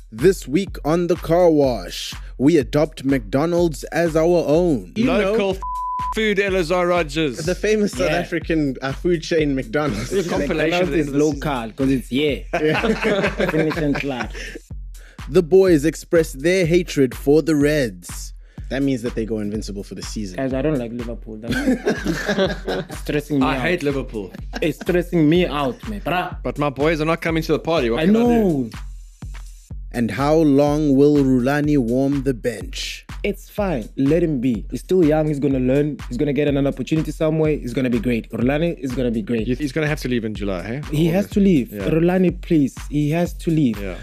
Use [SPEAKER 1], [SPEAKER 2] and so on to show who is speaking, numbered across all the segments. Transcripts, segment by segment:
[SPEAKER 1] This week on The Car Wash, we adopt McDonald's as our own.
[SPEAKER 2] Local food, Elazar Rogers.
[SPEAKER 1] The famous South African food chain McDonald's.
[SPEAKER 2] The compilation
[SPEAKER 3] is local because it's finish and flat.
[SPEAKER 1] The boys express their hatred for the Reds. That means that they go invincible for the season.
[SPEAKER 3] Guys, I don't like Liverpool. That's stressing me out.
[SPEAKER 2] I hate Liverpool.
[SPEAKER 3] It's stressing me out, man.
[SPEAKER 2] But my boys are not coming to the party. What
[SPEAKER 3] I
[SPEAKER 2] can
[SPEAKER 3] know.
[SPEAKER 2] I do?
[SPEAKER 1] And how long will Rulani warm the bench?
[SPEAKER 3] It's fine. Let him be. He's still young. He's going to learn. He's going to get another opportunity somewhere. He's going to be great. Rulani is going to be great.
[SPEAKER 2] He's going to have to leave in July, hey?
[SPEAKER 3] He has to leave.
[SPEAKER 2] Yeah.
[SPEAKER 3] Rulani, please. He has to leave.
[SPEAKER 2] Yeah.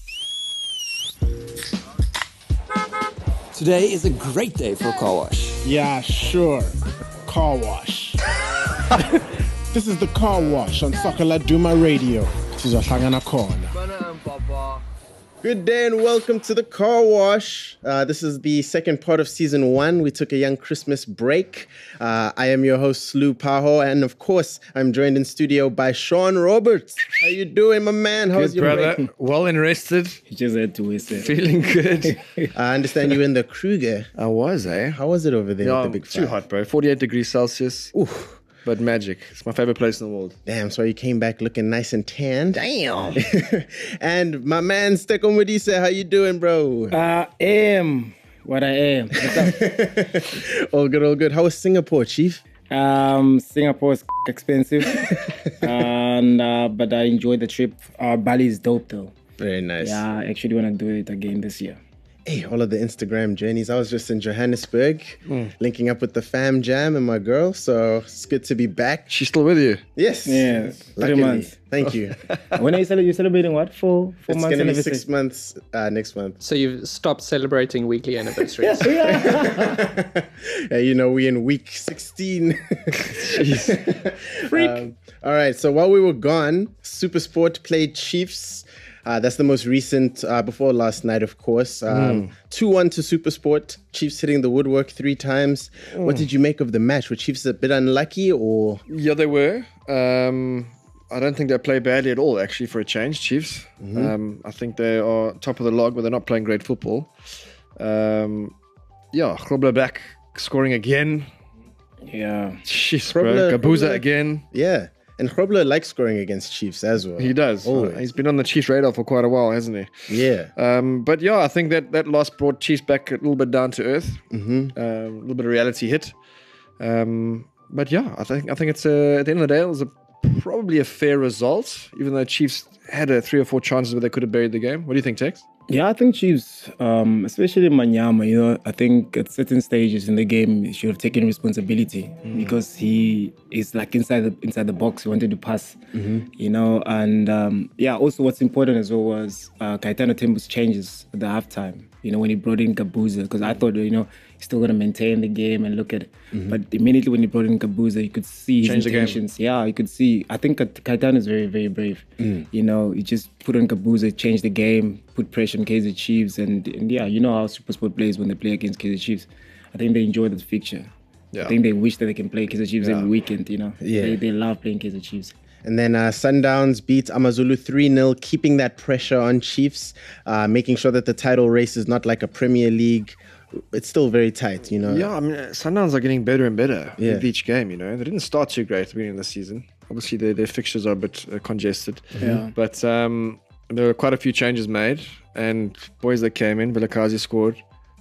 [SPEAKER 4] Today is a great day for a car wash.
[SPEAKER 5] Yeah, sure. Car wash. This is the car wash on Sakala Duma Radio. This is Ohlangana Corner.
[SPEAKER 1] Good day and welcome to The Car Wash. This is the second part of season 1. We took a young Christmas break. I am your host, Slu Paho, and of course, I'm joined in studio by Sean Roberts. How you doing, my man? How was your
[SPEAKER 2] brother.
[SPEAKER 1] break?
[SPEAKER 2] Well and rested.
[SPEAKER 3] He just had to waste it.
[SPEAKER 2] Feeling good.
[SPEAKER 1] I understand you in the Kruger.
[SPEAKER 2] I was, eh?
[SPEAKER 1] How was it over there with the big
[SPEAKER 2] too
[SPEAKER 1] fire?
[SPEAKER 2] hot, bro. 48 degrees Celsius.
[SPEAKER 1] Oof.
[SPEAKER 2] But magic. It's my favorite place in the world.
[SPEAKER 1] Damn, so you came back looking nice and tan.
[SPEAKER 2] Damn.
[SPEAKER 1] And my man, Steko Modise, how you doing, bro?
[SPEAKER 3] I am what I am. What's up?
[SPEAKER 1] All good, all good. How was Singapore, Chief?
[SPEAKER 3] Singapore is expensive, and but I enjoyed the trip. Bali is dope though.
[SPEAKER 1] Very nice.
[SPEAKER 3] Yeah, I actually want to do it again this year.
[SPEAKER 1] Hey, all of the Instagram journeys. I was just in Johannesburg, linking up with the fam jam and my girl. So it's good to be back.
[SPEAKER 2] She's still with you?
[SPEAKER 1] Yes.
[SPEAKER 3] Yeah, 3
[SPEAKER 1] Luckily.
[SPEAKER 3] months.
[SPEAKER 1] Thank you.
[SPEAKER 3] When are you celebrating what? Four
[SPEAKER 1] It's
[SPEAKER 3] months
[SPEAKER 1] going to be
[SPEAKER 3] anniversary?
[SPEAKER 1] 6 months next month.
[SPEAKER 6] So you've stopped celebrating weekly anniversaries.
[SPEAKER 1] Yeah, you know, we in week 16.
[SPEAKER 2] Freak.
[SPEAKER 1] All right. So while we were gone, Supersport played Chiefs. That's the most recent, before last night, of course. 2-1 to Supersport. Chiefs hitting the woodwork 3 times. What did you make of the match? Were Chiefs a bit unlucky or?
[SPEAKER 2] Yeah, they were. I don't think they play badly at all, actually, for a change, Chiefs. I think they are top of the log, but they're not playing great football. Grobler back scoring again.
[SPEAKER 3] Yeah.
[SPEAKER 2] Jeez,
[SPEAKER 1] Grobler-
[SPEAKER 2] bro. Gabuza
[SPEAKER 1] Grobler-
[SPEAKER 2] again.
[SPEAKER 1] Yeah. And Grobler likes scoring against Chiefs as well.
[SPEAKER 2] He does.
[SPEAKER 1] Always.
[SPEAKER 2] He's been on the Chiefs radar for quite a while, hasn't he?
[SPEAKER 1] Yeah.
[SPEAKER 2] But yeah, I think that loss brought Chiefs back a little bit down to earth. A little bit of reality hit. But yeah, I think it's at the end of the day, it was probably a fair result, even though Chiefs had 3 or 4 chances where they could have buried the game. What do you think, Tex?
[SPEAKER 3] Yeah, I think Chiefs, especially Manyama, I think at certain stages in the game, he should have taken responsibility because he is like inside the box. He wanted to pass, and also what's important as well was Kaitano Tembu's changes at the halftime. When he brought in Gabuza, because I thought, he's still going to maintain the game and look at it. But immediately when he brought in Gabuza, you could see his
[SPEAKER 2] Change the game.
[SPEAKER 3] intentions. Yeah, you could see. I think Kaitano is very, very brave. He just put on Gabuza, changed the game, put pressure on KZ Chiefs. And yeah, you know how Supersport plays when they play against KZ Chiefs. I think they enjoy the fixture.
[SPEAKER 2] Yeah.
[SPEAKER 3] I think they wish that they can play KZ Chiefs every weekend,
[SPEAKER 1] Yeah.
[SPEAKER 3] They love playing KZ Chiefs.
[SPEAKER 1] And then Sundowns beat Amazulu 3-0, keeping that pressure on Chiefs, making sure that the title race is not like a Premier League. It's still very tight,
[SPEAKER 2] Yeah, I mean, Sundowns are getting better and better
[SPEAKER 1] Yeah.
[SPEAKER 2] with each game, They didn't start too great at the beginning of the season. Obviously, their fixtures are a bit congested.
[SPEAKER 3] Yeah.
[SPEAKER 2] But there were quite a few changes made, and boys that came in, Vilakazi scored.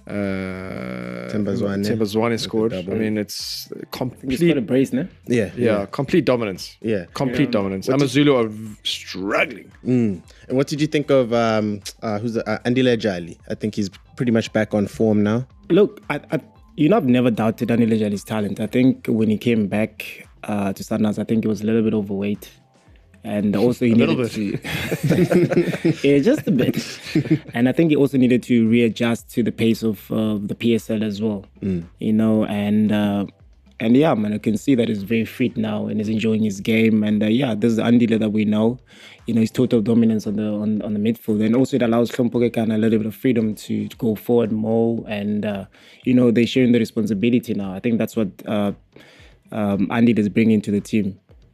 [SPEAKER 2] Tembazwane scored. I mean, it's
[SPEAKER 3] He's
[SPEAKER 2] complete.
[SPEAKER 3] got a brace, no?
[SPEAKER 1] Yeah.
[SPEAKER 2] Complete dominance.
[SPEAKER 1] Yeah.
[SPEAKER 2] Complete dominance. Amazulu are struggling.
[SPEAKER 1] And what did you think of Andile Jali? I think he's pretty much back on form now.
[SPEAKER 3] Look, I've never doubted Anil Ejali's talent. I think when he came back to Sundowns, I think he was a little bit overweight. And also he needed to... yeah, just a bit. And I think he also needed to readjust to the pace of the PSL as well. And yeah, man, I can see that he's very fit now and he's enjoying his game. And this is the Andile that we know. His total dominance on the midfield. And also it allows Hlompoke a little bit of freedom to go forward more. And, they're sharing the responsibility now. I think that's what Andile is bringing to the team.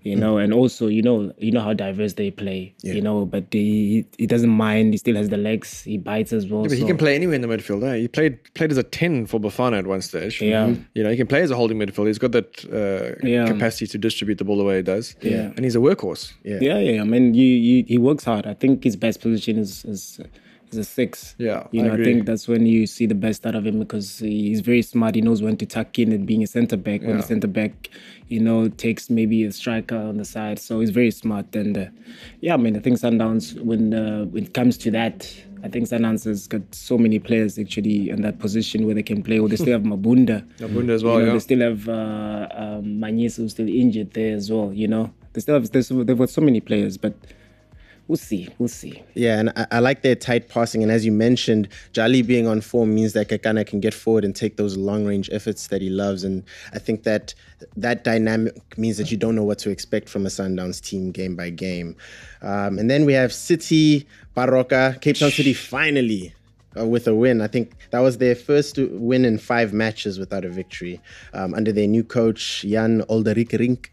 [SPEAKER 3] You know, and also you know how diverse they play. You know, but he doesn't mind. He still has the legs. He bites as well.
[SPEAKER 2] Yeah, but he can play anywhere in the midfield. Eh? He played as a 10 for Bafana at one stage.
[SPEAKER 3] Yeah.
[SPEAKER 2] You know, he can play as a holding midfield. He's got that capacity to distribute the ball the way he does.
[SPEAKER 3] Yeah.
[SPEAKER 2] And he's a workhorse.
[SPEAKER 3] Yeah. I mean, he works hard. I think his best position is a 6.
[SPEAKER 2] Yeah,
[SPEAKER 3] you know,
[SPEAKER 2] I agree.
[SPEAKER 3] I think that's when you see the best out of him because he's very smart. He knows when to tuck in and being a centre back. When the centre back, you know, takes maybe a striker on the side. So he's very smart. And I mean, I think Sundowns, when it comes to that, I think Sundowns has got so many players actually in that position where they can play. Or they still have Mabunda.
[SPEAKER 2] Mabunda as well.
[SPEAKER 3] You know, they still have Manyisa who's still injured there as well. You know, they've got so many players, but. We'll see.
[SPEAKER 1] Yeah, and I like their tight passing. And as you mentioned, Jali being on form means that Kekana can get forward and take those long-range efforts that he loves. And I think that dynamic means that you don't know what to expect from a Sundowns team game by game. And then we have City, Baroka, Cape Town City finally with a win. I think that was their first win in 5 matches without a victory under their new coach, Jan Olderik Rink.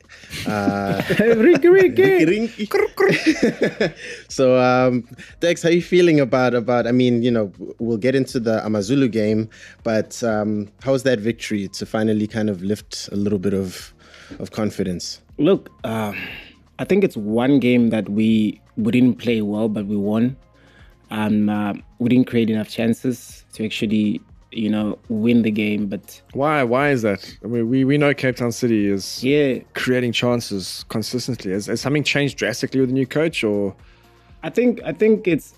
[SPEAKER 1] So, Dex, how are you feeling about? I mean, you know, we'll get into the Amazulu game, but how's that victory to finally kind of lift a little bit of confidence?
[SPEAKER 3] Look, I think it's one game that we didn't play well, but we won. We didn't create enough chances to actually, you know, win the game. But
[SPEAKER 2] why is that? I mean, we know Cape Town City is creating chances consistently. Has something changed drastically with the new coach, or?
[SPEAKER 3] I think it's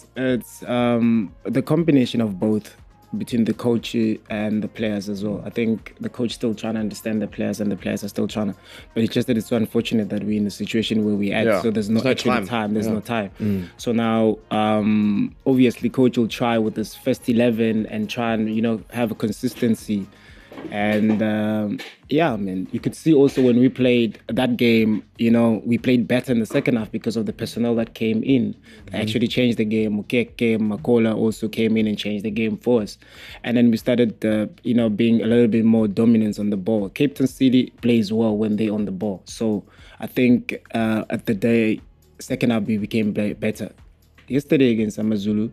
[SPEAKER 3] the combination of both between the coach and the players as well. I think the coach still trying to understand the players and the players are still trying to. But it's just that it's so unfortunate that we're in the situation where we're at. So there's no time. There's no time. So now, obviously, coach will try with this first 11 and try and, you know, have a consistency. And I mean, you could see also when we played that game, you know, we played better in the second half because of the personnel that came in. They actually changed the game. Mukeke, Makola also came in and changed the game for us. And then we started, you know, being a little bit more dominant on the ball. Cape Town City plays well when they're on the ball. So I think at the day, second half we became better. Yesterday against Amazulu,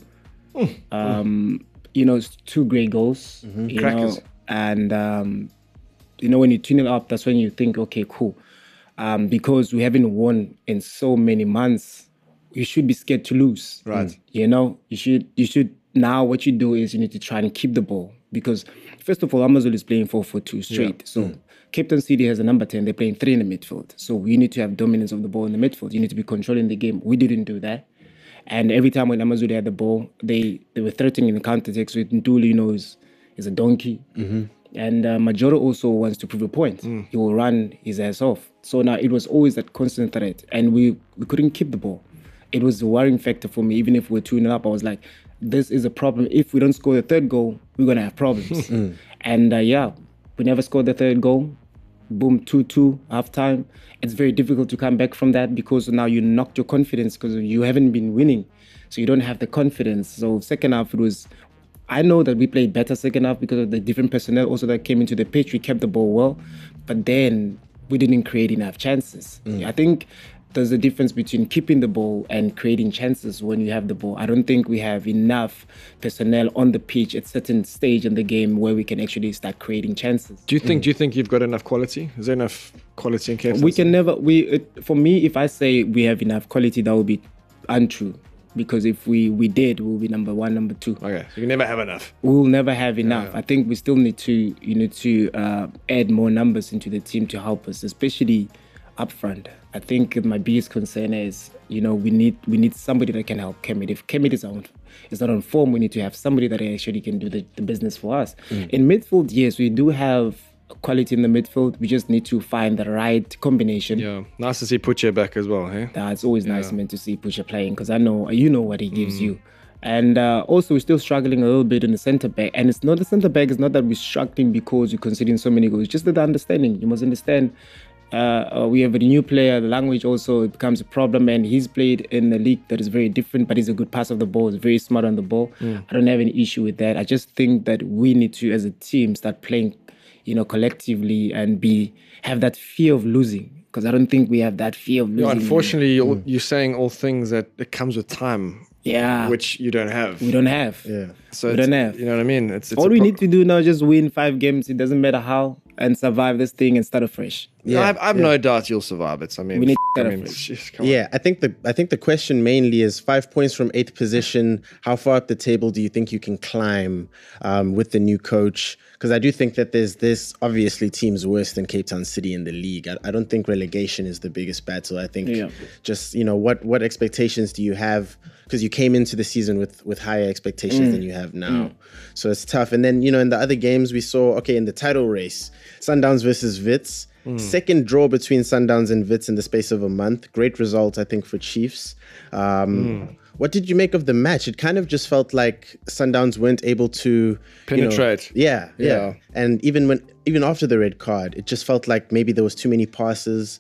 [SPEAKER 3] you know, 2 great goals. You know, and, you know, when you 2-0 up, that's when you think, okay, cool. Because we haven't won in so many months, you should be scared to lose.
[SPEAKER 2] Right.
[SPEAKER 3] You know, you should now what you do is you need to try and keep the ball. Because, first of all, Amazulu is playing 4-4-2 straight. So Cape Town City has a number 10. They're playing 3 in the midfield. So you need to have dominance of the ball in the midfield. You need to be controlling the game. We didn't do that. And every time when Amazulu had the ball, they were threatening in the counter-attacks. So Nduli, you know, is a donkey. And Majoro also wants to prove a point. He will run his ass off. So now it was always that constant threat. And we couldn't keep the ball. It was a worrying factor for me. Even if we're 2-0 up, I was like, this is a problem. If we don't score the 3rd goal, we're going to have problems. And we never scored the 3rd goal. Boom, 2-2, half-time. It's very difficult to come back from that because now you knocked your confidence because you haven't been winning. So you don't have the confidence. So second half, it was... I know that we played better second half because of the different personnel also that came into the pitch. We kept the ball well, but then we didn't create enough chances. I think there's a difference between keeping the ball and creating chances when you have the ball. I don't think we have enough personnel on the pitch at certain stage in the game where we can actually start creating chances.
[SPEAKER 2] Do you think you've got enough quality? Is there enough quality in Cape Town?
[SPEAKER 3] We can never. For me, if I say we have enough quality, that would be untrue. Because if we did, we'll be number 1, number 2.
[SPEAKER 2] Okay, so you can never have enough.
[SPEAKER 3] We'll never have enough. I think we still need to add more numbers into the team to help us, especially up front. I think my biggest concern is, you know, we need somebody that can help Kemit. If Kemit is not on form, we need to have somebody that actually can do the business for us. In midfield, yes, we do have quality in the midfield. We just need to find the right combination.
[SPEAKER 2] Yeah, nice to see Pucha back as well, hey?
[SPEAKER 3] It's always nice, man, to see Pucha playing because I know you know what he gives you. And also, we're still struggling a little bit in the centre back. And it's not the centre back. It's not that we're struggling because we're conceding so many goals. It's just the understanding. You must understand. We have a new player. The language also becomes a problem, and he's played in a league that is very different. But he's a good passer of the ball. He's very smart on the ball. I don't have any issue with that. I just think that we need to, as a team, start playing, collectively and have that fear of losing. Because I don't think we have that fear of losing.
[SPEAKER 2] Yeah, unfortunately, you're saying all things that it comes with time.
[SPEAKER 3] Yeah.
[SPEAKER 2] Which you don't have.
[SPEAKER 3] We don't have.
[SPEAKER 1] Yeah.
[SPEAKER 2] So
[SPEAKER 3] we don't have.
[SPEAKER 2] You know what I mean? It's
[SPEAKER 3] all we need to do now is just win 5 games. It doesn't matter how, and survive this thing and start afresh.
[SPEAKER 2] Yeah, I have no doubt you'll survive it. I mean,
[SPEAKER 3] we need
[SPEAKER 1] I think the question mainly is 5 points from 8th position. How far up the table do you think you can climb with the new coach? Because I do think that there's obviously teams worse than Cape Town City in the league. I don't think relegation is the biggest battle. I think just what expectations do you have? Because you came into the season with higher expectations than you have now. So it's tough. And then, in the other games we saw, in the title race, Sundowns versus Wits. Second draw between Sundowns and Wits in the space of a month. Great result, I think, for Chiefs. What did you make of the match? It kind of just felt like Sundowns weren't able to
[SPEAKER 2] penetrate.
[SPEAKER 1] Yeah. And even after the red card, it just felt like maybe there was too many passes.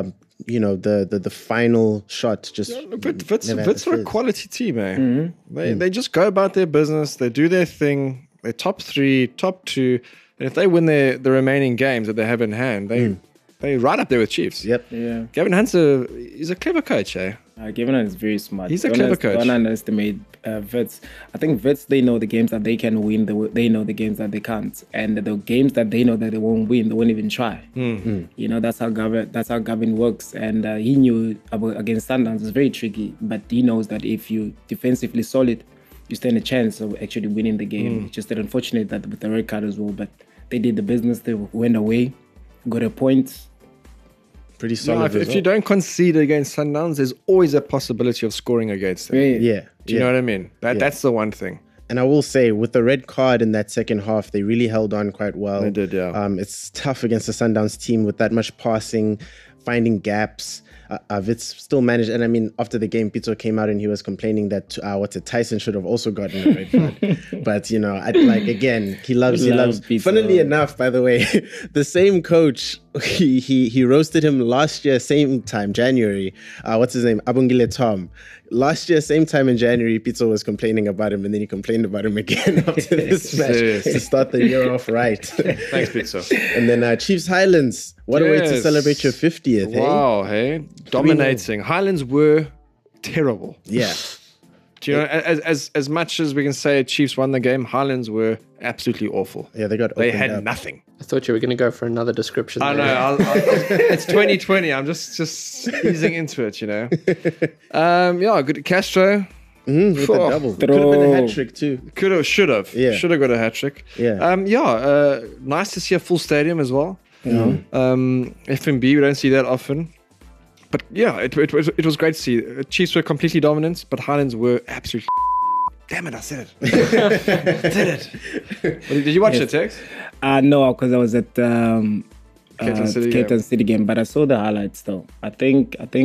[SPEAKER 1] The final shot just.
[SPEAKER 2] Wits are a quality team, eh? They just go about their business. They do their thing. They're top 3, top 2. And if they win the remaining games that they have in hand, they're right up there with Chiefs.
[SPEAKER 1] Yep.
[SPEAKER 3] Yeah.
[SPEAKER 2] Gavin Hunt's he's a clever coach, eh?
[SPEAKER 3] Gavin Hunt is very smart.
[SPEAKER 2] He's a clever coach.
[SPEAKER 3] Don't underestimate Wits. I think Wits, they know the games that they can win. They know the games that they can't. And the games that they know that they won't win, they won't even try. That's how Gavin works. And he knew against Sundowns it's very tricky. But he knows that if you defensively solid, you stand a chance of actually winning the game. It's just that unfortunate that with the red card as well. But they did the business. They went away, got a point.
[SPEAKER 1] Pretty solid.
[SPEAKER 2] If you don't concede against Sundowns, there's always a possibility of scoring against them.
[SPEAKER 1] Yeah.
[SPEAKER 2] Do you know what I mean? That's the one thing.
[SPEAKER 1] And I will say, with the red card in that second half, they really held on quite well.
[SPEAKER 2] They did, yeah.
[SPEAKER 1] It's tough against the Sundowns team with that much passing, finding gaps. Wits still managed, and I mean, after the game, Pito came out and he was complaining that Tyson should have also gotten a red card. But again, he loves.
[SPEAKER 3] Pito.
[SPEAKER 1] Funnily enough, by the way, the same coach, he roasted him last year, same time, January. What's his name? Abungile Tom. Last year, same time in January, Pito was complaining about him, and then he complained about him again after this match to start the year off right.
[SPEAKER 2] Thanks, Pito.
[SPEAKER 1] And then Chiefs Highlands. What a way to celebrate your 50th,
[SPEAKER 2] Wow, hey? Dominating. Highlands were terrible.
[SPEAKER 1] Yeah.
[SPEAKER 2] Do you know, as much as we can say Chiefs won the game, Highlands were absolutely awful.
[SPEAKER 1] Yeah, they had
[SPEAKER 2] nothing.
[SPEAKER 6] I thought you were going to go for another description.
[SPEAKER 2] I know. It's 2020. I'm just easing into it, good. Castro.
[SPEAKER 1] With a double. Could have been a hat trick too.
[SPEAKER 2] Should have.
[SPEAKER 1] Yeah.
[SPEAKER 2] Should have got a hat trick.
[SPEAKER 1] Yeah.
[SPEAKER 2] Nice to see a full stadium as well.
[SPEAKER 3] Yeah.
[SPEAKER 2] FNB, we don't see that often. But yeah, it was great to see. Chiefs were completely dominant, but Highlands were absolutely. Damn it! I said it. Did you watch it, Tex?
[SPEAKER 3] No, because I was at Cape Town City game, but I saw the highlights though. I think like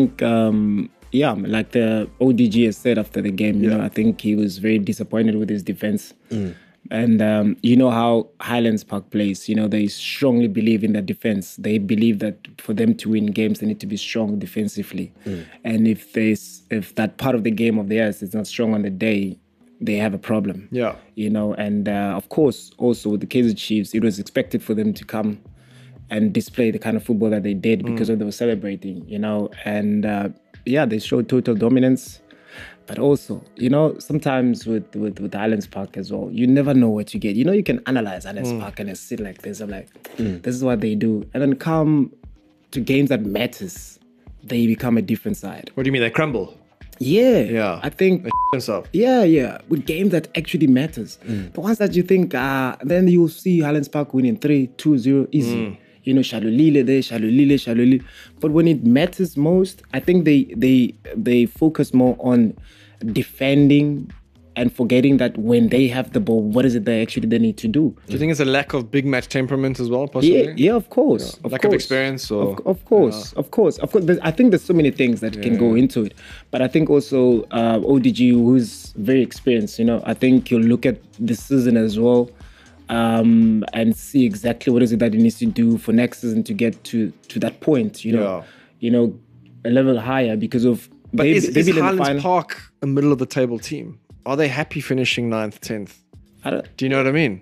[SPEAKER 3] the ODG has said after the game, I think he was very disappointed with his defense. And how Highlands Park plays, they strongly believe in that defense. They believe that for them to win games, they need to be strong defensively. And if that part of the game of theirs is not strong on the day, they have a problem.
[SPEAKER 2] Yeah.
[SPEAKER 3] And of course, also with the Kaizer Chiefs, it was expected for them to come and display the kind of football that they did because of they were celebrating, and they showed total dominance. But also, sometimes with Highlands Park as well, you never know what you get. You can analyze Highlands Park and sit like this. I'm like, this is what they do. And then come to games that matters, they become a different side.
[SPEAKER 2] What do you mean? They crumble?
[SPEAKER 3] Yeah. I think...
[SPEAKER 2] themselves.
[SPEAKER 3] Yeah. With games that actually matters. The ones that you think, then you'll see Highlands Park winning 3-2-0 easy. Shalulile there, Shalulile. But when it matters most, I think they focus more on defending and forgetting that when they have the ball, what is it they need to do?
[SPEAKER 2] Do you think it's a lack of big match temperament as well, possibly?
[SPEAKER 3] Yeah, of course.
[SPEAKER 2] Lack of experience? Or
[SPEAKER 3] Of course. I think there's so many things that can go into it. But I think also ODG, who's very experienced, I think he'll look at this season as well and see exactly what is it that he needs to do for next season to get to that point, a level higher because of...
[SPEAKER 2] But is Highlands Park a middle-of-the-table team? Are they happy finishing 9th, 10th?
[SPEAKER 3] I don't...
[SPEAKER 2] Do you know what I mean?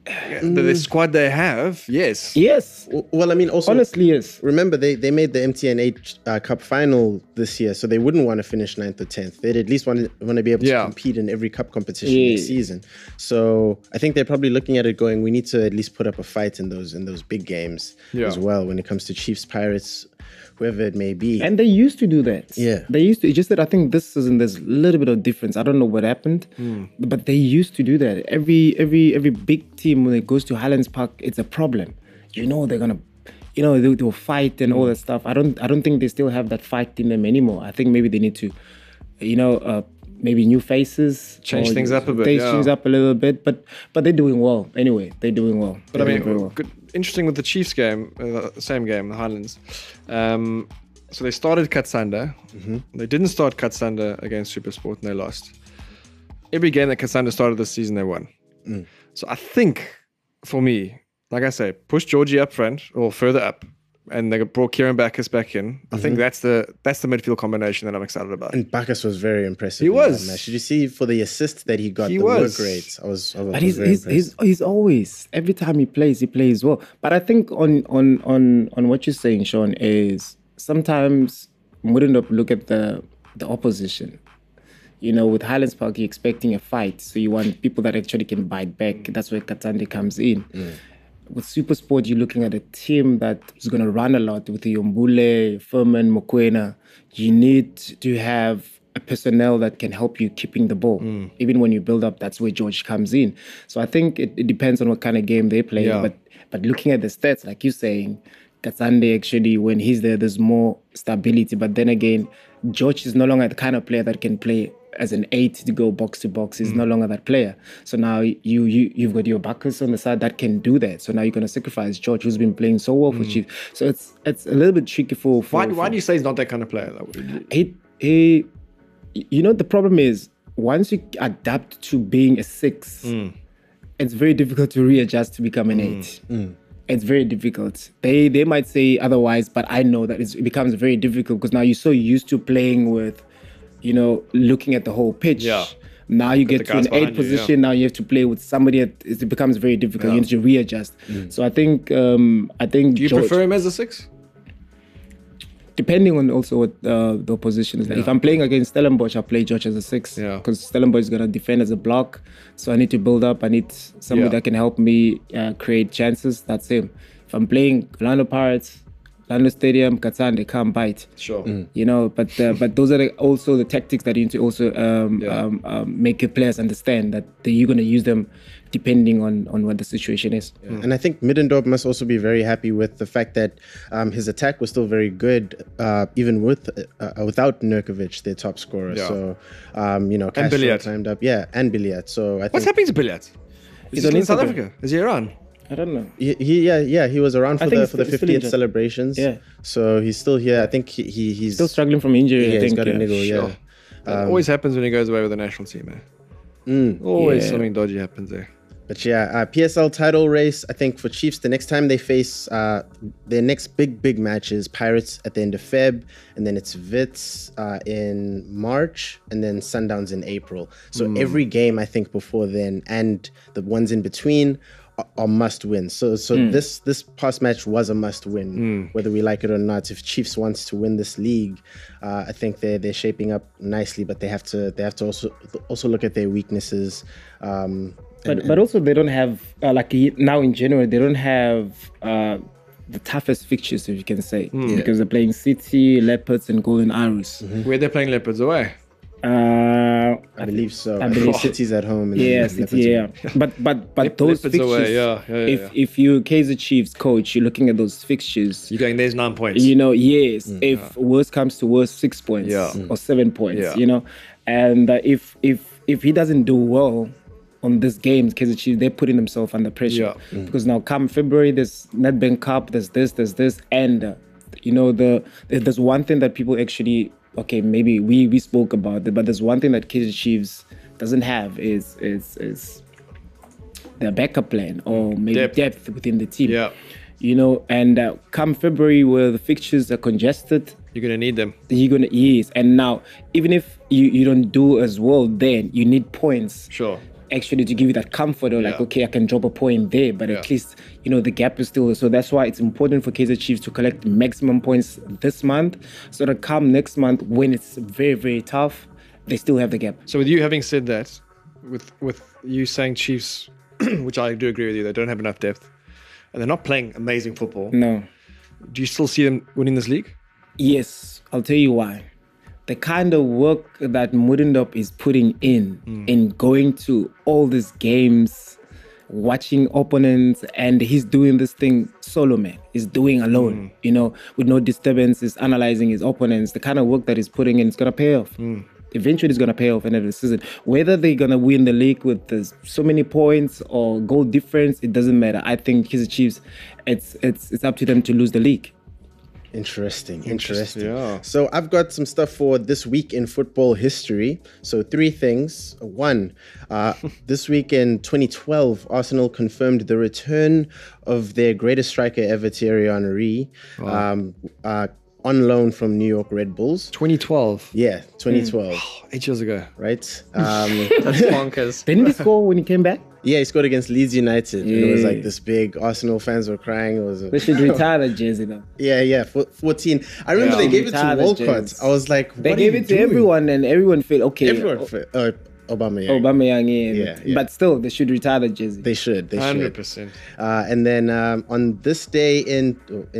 [SPEAKER 2] the squad they have, yes.
[SPEAKER 3] Yes.
[SPEAKER 1] Well, I mean, also
[SPEAKER 3] Honestly, yes.
[SPEAKER 1] remember they made the MTN8 Cup final this year, so they wouldn't want to finish 9th or 10th. They'd at least want to be able to compete in every cup competition this season. So I think they're probably looking at it going, we need to at least put up a fight in those big games as well when it comes to Chiefs, Pirates, whoever it may be.
[SPEAKER 3] And they used to do that.
[SPEAKER 1] Yeah.
[SPEAKER 3] They used to. It's just that I think this season there's a little bit of difference. I don't know what happened, but they used to do that. Every big team, when it goes to Highlands Park, it's a problem. You know they're gonna, they'll fight and all that stuff. I don't think they still have that fight in them anymore. I think maybe they need to, maybe new faces,
[SPEAKER 2] change things up a bit.
[SPEAKER 3] Change things up a little bit, but they're doing well anyway. They're doing well.
[SPEAKER 2] But I mean, good, interesting with the Chiefs game, same game, the Highlands. So they started Katsanda. They didn't start Katsanda against SuperSport and they lost. Every game that Katsanda started this season, they won. So I think, for me, like I say, push Georgie up front or further up, and they brought Kieran Bacchus back in. I think that's the midfield combination that I'm excited about.
[SPEAKER 1] And Bacchus was very impressive.
[SPEAKER 2] He was.
[SPEAKER 1] Did you see for the assist that he got? Work rate.
[SPEAKER 3] But he's always, every time he plays well. But I think on what you're saying, Sean, is sometimes we wouldn't look at the opposition. With Highlands Park, you're expecting a fight, so you want people that actually can bite back. That's where Katsande comes in. With SuperSport, you're looking at a team that is going to run a lot with Yombule, Furman, Mokoena. You need to have a personnel that can help you keeping the ball. Even when you build up, that's where George comes in. So I think it depends on what kind of game they play. But looking at the stats, like you're saying, Katsande actually, when he's there, there's more stability. But then again, George is no longer the kind of player that can play as an 8 to go box to box. He's no longer that player. So now you've got your Bacchus on the side that can do that. So now you're going to sacrifice George, who's been playing so well for Chiefs. So it's a little bit tricky for
[SPEAKER 2] why do you say he's not that kind of player?
[SPEAKER 3] He the problem is once you adapt to being a 6, it's very difficult to readjust to become an 8. It's very difficult. They might say otherwise, but I know that it becomes very difficult because now you're so used to playing with, looking at the whole pitch. Now you get to an 8 position. Now you have to play with somebody. It becomes very difficult. You need to readjust. So I think. Do
[SPEAKER 2] you prefer him as a 6?
[SPEAKER 3] Depending on also what the opposition is like. If I'm playing against Stellenbosch, I'll play George as a 6 because Stellenbosch is going to defend as a block. So I need to build up. I need somebody that can help me create chances. That's him. If I'm playing Orlando Pirates, Orlando Stadium, Katsande, can't bite.
[SPEAKER 2] Sure.
[SPEAKER 3] But those are also the tactics that you need to also make your players understand that you're going to use them depending on what the situation is.
[SPEAKER 1] And I think Middendorp must also be very happy with the fact that his attack was still very good, even without Nurkovic, their top scorer. So, Castro timed up. Yeah, and Billiat. So I think...
[SPEAKER 2] What's happening to Billiat? He's in South Africa. Is he around?
[SPEAKER 3] I don't know.
[SPEAKER 1] He was around for the 50th celebrations. Yeah. So he's still here. I think he's
[SPEAKER 3] still struggling from injury.
[SPEAKER 1] Yeah, he's got a niggle.
[SPEAKER 2] That always happens when he goes away with the national team. Always something dodgy happens there.
[SPEAKER 1] But PSL title race, I think for Chiefs, the next time they face their next big match is Pirates at the end of Feb, and then it's Wits in March, and then Sundowns in April. So every game, I think, before then and the ones in between are must win. So this past match was a must win, whether we like it or not. If Chiefs wants to win this league, I think they're shaping up nicely, but they have to also look at their weaknesses.
[SPEAKER 3] But also they don't have now in January they don't have the toughest fixtures, if you can say, because they're playing City, Leopards, and Golden Arrows.
[SPEAKER 2] Where they're playing Leopards away.
[SPEAKER 1] I believe so.
[SPEAKER 3] I believe
[SPEAKER 1] City's at home.
[SPEAKER 3] And City, But those fixtures, away, if you Kaizer Chiefs coach, you're looking at those fixtures.
[SPEAKER 2] You're going, there's 9 points.
[SPEAKER 3] If worst comes to worst, 6 points or 7 points. And if he doesn't do well on this game, Kaizer Chiefs, they're putting themselves under pressure because now come February, there's Nedbank Cup, there's this, and there's one thing that people actually. Okay, maybe we spoke about it, but there's one thing that Kaizer Chiefs doesn't have is their backup plan or maybe depth within the team. And come February where the fixtures are congested,
[SPEAKER 2] you're gonna need them.
[SPEAKER 3] And now even if you don't do as well, then you need points.
[SPEAKER 2] Sure.
[SPEAKER 3] actually to give you that comfort or like, okay, I can drop a point there, but at least, the gap is still, so that's why it's important for Kaizer Chiefs to collect maximum points this month, so that come next month when it's very, very tough, they still have the gap.
[SPEAKER 2] So with you having said that, with you saying Chiefs, which I do agree with you, they don't have enough depth, and they're not playing amazing football.
[SPEAKER 3] No.
[SPEAKER 2] Do you still see them winning this league?
[SPEAKER 3] Yes, I'll tell you why. The kind of work that Mudendop is putting in going to all these games, watching opponents, and he's doing this thing solo, man. He's doing alone, with no disturbance. He's analyzing his opponents. The kind of work that he's putting in is going to pay off. Eventually, it's going to pay off end of the season. Whether they're going to win the league with so many points or goal difference, it doesn't matter. I think Kaizer Chiefs, it's up to them to lose the league.
[SPEAKER 1] Interesting.
[SPEAKER 2] Yeah.
[SPEAKER 1] So I've got some stuff for this week in football history. So 3 things. 1, this week in 2012, Arsenal confirmed the return of their greatest striker ever, Thierry Henry, on loan from New York Red Bulls.
[SPEAKER 2] 2012.
[SPEAKER 1] Yeah, 2012.
[SPEAKER 2] 8 years ago.
[SPEAKER 1] Right?
[SPEAKER 6] That's bonkers.
[SPEAKER 3] Didn't he score when he came back?
[SPEAKER 1] Yeah, he scored against Leeds United. And it was like this big, Arsenal fans were crying. It was
[SPEAKER 3] They should retire the jersey though.
[SPEAKER 1] Yeah, 14. I remember they gave it to Walcott. I was like,
[SPEAKER 3] they gave it to everyone, and everyone felt okay.
[SPEAKER 1] Everyone Aubameyang.
[SPEAKER 3] Yeah. But still, they should retire the jersey.
[SPEAKER 1] They should.
[SPEAKER 2] 100%.
[SPEAKER 1] And then on this day in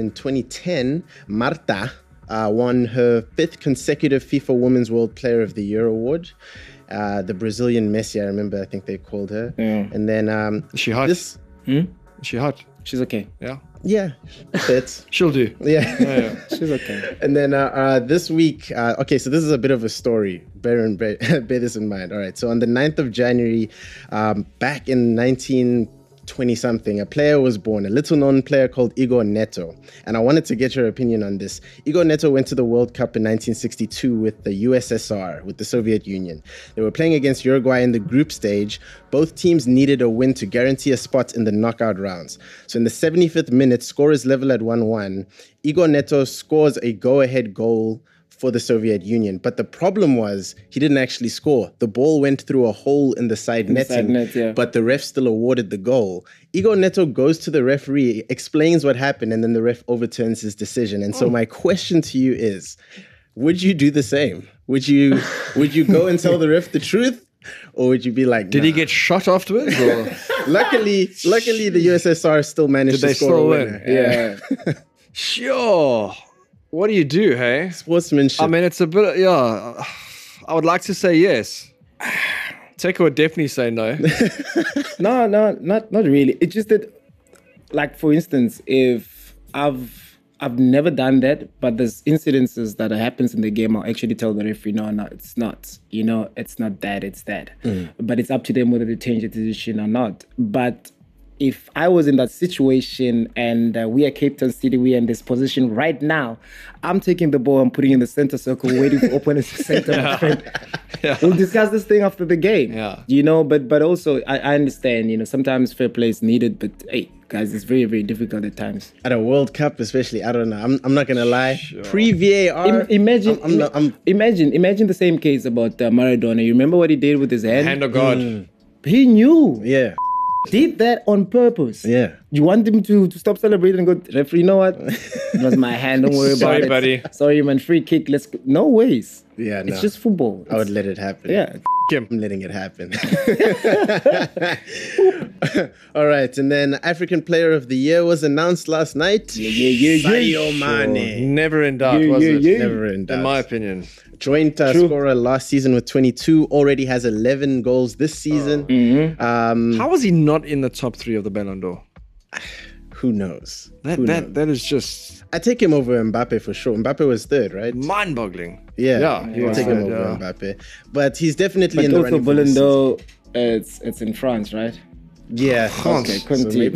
[SPEAKER 1] 2010, Marta won her 5th consecutive FIFA Women's World Player of the Year award. The Brazilian Messi, I think they called her.
[SPEAKER 3] Yeah.
[SPEAKER 1] And then
[SPEAKER 2] Is she hot?
[SPEAKER 1] This,
[SPEAKER 2] Is she hot?
[SPEAKER 3] She's okay.
[SPEAKER 1] yeah, fits.
[SPEAKER 2] She'll do.
[SPEAKER 1] Yeah.
[SPEAKER 3] She's okay.
[SPEAKER 1] And then this week, okay, so this is a bit of a story. Bear this in mind. All right, so on the 9th of January, back in 1920-something, a player was born, a little-known player called Igor Neto. And I wanted to get your opinion on this. Igor Neto went to the World Cup in 1962 with the USSR, with the Soviet Union. They were playing against Uruguay in the group stage. Both teams needed a win to guarantee a spot in the knockout rounds. So in the 75th minute, score is level at 1-1. Igor Neto scores a go-ahead goal for the Soviet Union. But the problem was he didn't actually score. The ball went through a hole in the side netting, but the ref still awarded the goal. Igor Neto goes to the referee, explains what happened, and then the ref overturns his decision. And so my question to you is, would you do the same? Would you go and tell the ref the truth? Or would you be like,
[SPEAKER 2] Did he get shot afterwards? Or?
[SPEAKER 1] Luckily, the USSR still managed to score a winner.
[SPEAKER 3] Yeah.
[SPEAKER 2] Sure. What do you do, hey?
[SPEAKER 1] Sportsmanship.
[SPEAKER 2] I mean, it's a bit, I would like to say yes. Teko would definitely say no.
[SPEAKER 3] No, not really. It's just that, like, for instance, if I've never done that, but there's incidences that happens in the game, I'll actually tell the referee, no, it's not. It's not that, it's that. But it's up to them whether they change the decision or not. But if I was in that situation and we are Cape Town City, we are in this position right now, I'm taking the ball and putting it in the center circle, waiting for opponents to center my friend. We'll discuss this thing after the game. But also I understand, sometimes fair play is needed, but hey, guys, it's very, very difficult at times.
[SPEAKER 1] At a World Cup, especially, I don't know. I'm not gonna lie. Sure. Pre-VAR,
[SPEAKER 3] imagine the same case about Maradona. You remember what he did with his hand?
[SPEAKER 2] Hand of God.
[SPEAKER 3] He knew.
[SPEAKER 1] Yeah.
[SPEAKER 3] Did that on purpose.
[SPEAKER 1] Yeah.
[SPEAKER 3] You want him to stop celebrating and go, referee, you know what? It was my hand. Don't worry about it.
[SPEAKER 2] Sorry, buddy.
[SPEAKER 3] Sorry, man. Free kick. Let's go. No ways.
[SPEAKER 1] Yeah, no.
[SPEAKER 3] It's just football.
[SPEAKER 1] I would let it happen.
[SPEAKER 3] Yeah.
[SPEAKER 1] I'm letting it happen. All right. And then African Player of the Year was announced last night. Sadio Mane.
[SPEAKER 2] Never in doubt, was it?
[SPEAKER 1] Never in doubt.
[SPEAKER 2] In my opinion.
[SPEAKER 1] Joint scorer last season with 22, already has 11 goals this season.
[SPEAKER 2] How was he not in the top 3 of the Ballon d'Or?
[SPEAKER 1] Who knows?
[SPEAKER 2] That is just...
[SPEAKER 1] I take him over Mbappe for sure. Mbappe was 3rd, right?
[SPEAKER 2] Mind-boggling.
[SPEAKER 1] Yeah,
[SPEAKER 2] he was
[SPEAKER 1] take him over Mbappe. But he's definitely in the running for
[SPEAKER 3] Ballon d'Or, it's in France, right?
[SPEAKER 1] Yeah.
[SPEAKER 3] Okay, continue.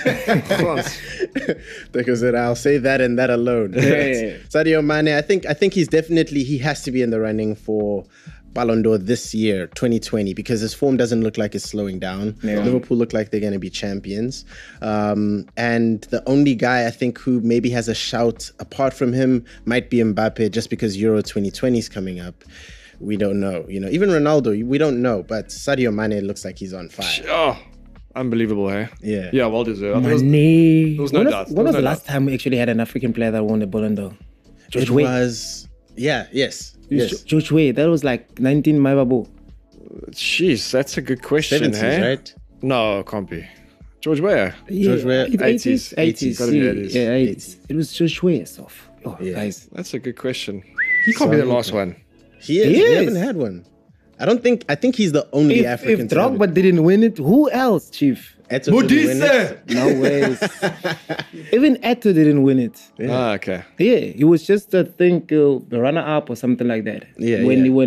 [SPEAKER 1] Because I'll say that and that alone.
[SPEAKER 3] Yeah.
[SPEAKER 1] Sadio Mane, I think he has to be in the running for Ballon d'Or this year, 2020, because his form doesn't look like it's slowing down. Yeah. Liverpool look like they're going to be champions. And the only guy I think who maybe has a shout apart from him might be Mbappe, just because Euro 2020 is coming up. we don't know. Even Ronaldo, we don't know. But Sadio Mane looks like he's on fire.
[SPEAKER 2] Oh, unbelievable, hey?
[SPEAKER 1] Yeah.
[SPEAKER 2] Yeah, well deserved. There was no doubt.
[SPEAKER 3] When was the last time we actually had an African player that won the Ballon d'Or?
[SPEAKER 1] It was, yes.
[SPEAKER 3] George Weah. That was like 19 Maibabo.
[SPEAKER 2] Jeez, that's a good question,
[SPEAKER 1] 70s,
[SPEAKER 2] hey?
[SPEAKER 1] right?
[SPEAKER 2] No, it can't be. George Weah.
[SPEAKER 1] George Weah.
[SPEAKER 3] 80s.
[SPEAKER 2] 80s. Gotta be 80s.
[SPEAKER 3] Yeah, 80s. It was George Weah stuff. Oh,
[SPEAKER 1] Yeah.
[SPEAKER 3] guys.
[SPEAKER 2] That's a good question. He can't be the last one.
[SPEAKER 1] He is.
[SPEAKER 3] He
[SPEAKER 1] We
[SPEAKER 3] is.
[SPEAKER 1] haven't had one. I think he's the only
[SPEAKER 3] If
[SPEAKER 1] African. to have
[SPEAKER 3] Drogba didn't win it, who else, Chief?
[SPEAKER 1] it. Eto'o didn't win it.
[SPEAKER 3] No ways. Even Eto'o didn't win it.
[SPEAKER 2] Ah, okay.
[SPEAKER 3] Yeah, he was just the runner-up or something like that.
[SPEAKER 1] Yeah,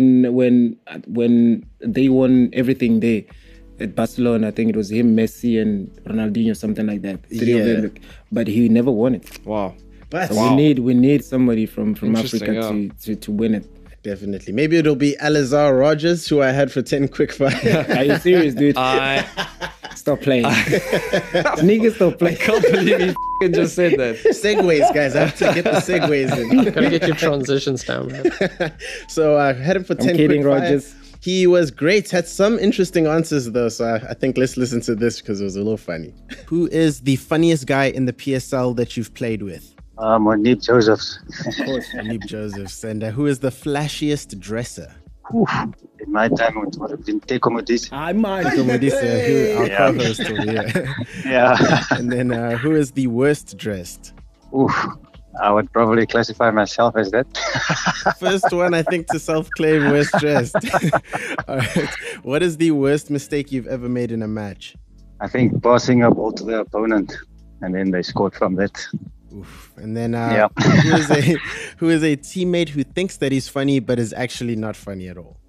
[SPEAKER 3] when they won everything there at Barcelona, I think it was him, Messi, and Ronaldinho, something like that. Three of
[SPEAKER 1] Yeah.
[SPEAKER 3] them, but he never won it.
[SPEAKER 2] Wow.
[SPEAKER 1] But
[SPEAKER 3] So we need somebody from
[SPEAKER 2] Interesting,
[SPEAKER 3] Africa to win it.
[SPEAKER 1] definitely. Maybe it'll be Alizar Rogers, who I had for 10 quick fire.
[SPEAKER 3] Are you serious, dude? Stop playing. Niggas stop playing.
[SPEAKER 2] Can't believe he f***ing just said that.
[SPEAKER 1] Segues, guys. I have to get the segues in.
[SPEAKER 6] Gotta get your transitions down, man.
[SPEAKER 1] So I had him for 10
[SPEAKER 3] kidding,
[SPEAKER 1] quick fire.
[SPEAKER 3] Rogers.
[SPEAKER 1] He was great. Had some interesting answers, though. So I think let's listen to this because it was a little funny. Who is the funniest guy in the PSL that you've played with?
[SPEAKER 7] Monip Josephs.
[SPEAKER 1] Of course, Philippe Josephs. And who is the flashiest dresser?
[SPEAKER 7] In my time, it would have been Teko Modise.
[SPEAKER 3] I mind.
[SPEAKER 1] Modise, our
[SPEAKER 7] Yeah.
[SPEAKER 1] co-host over here.
[SPEAKER 7] Yeah.
[SPEAKER 1] And then who is the worst dressed?
[SPEAKER 7] I would probably classify myself as that.
[SPEAKER 1] First one, I think, to self-claim worst dressed. All right. What is the worst mistake you've ever made in a match?
[SPEAKER 7] I think passing a ball to the opponent, and then they scored from that.
[SPEAKER 1] Oof. And then
[SPEAKER 7] Yeah.
[SPEAKER 1] who is a teammate who thinks that he's funny but is actually not funny at all?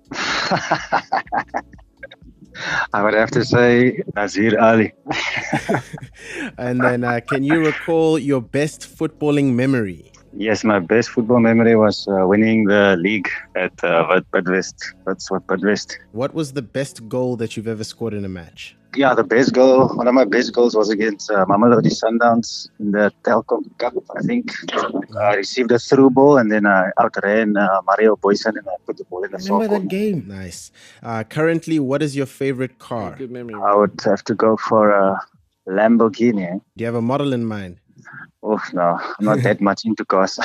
[SPEAKER 7] I would have to say Nazir Ali.
[SPEAKER 1] And then can you recall your best footballing memory?
[SPEAKER 7] Yes, my best football memory was winning the league at Bidwest.
[SPEAKER 1] What was the best goal that you've ever scored in a match?
[SPEAKER 7] Yeah, the best goal, one of my best goals was against Mamelodi Sundowns in the Telkom Cup, I think. I received a through ball and then I outran Mario Boyson and I put the ball in the far
[SPEAKER 3] Remember
[SPEAKER 7] corner.
[SPEAKER 3] that game?
[SPEAKER 1] Nice. Currently, what is your favorite car?
[SPEAKER 2] Good memory.
[SPEAKER 7] I would have to go for a Lamborghini.
[SPEAKER 1] Do you have a model in mind?
[SPEAKER 7] Oh, no, I'm not that much into cars.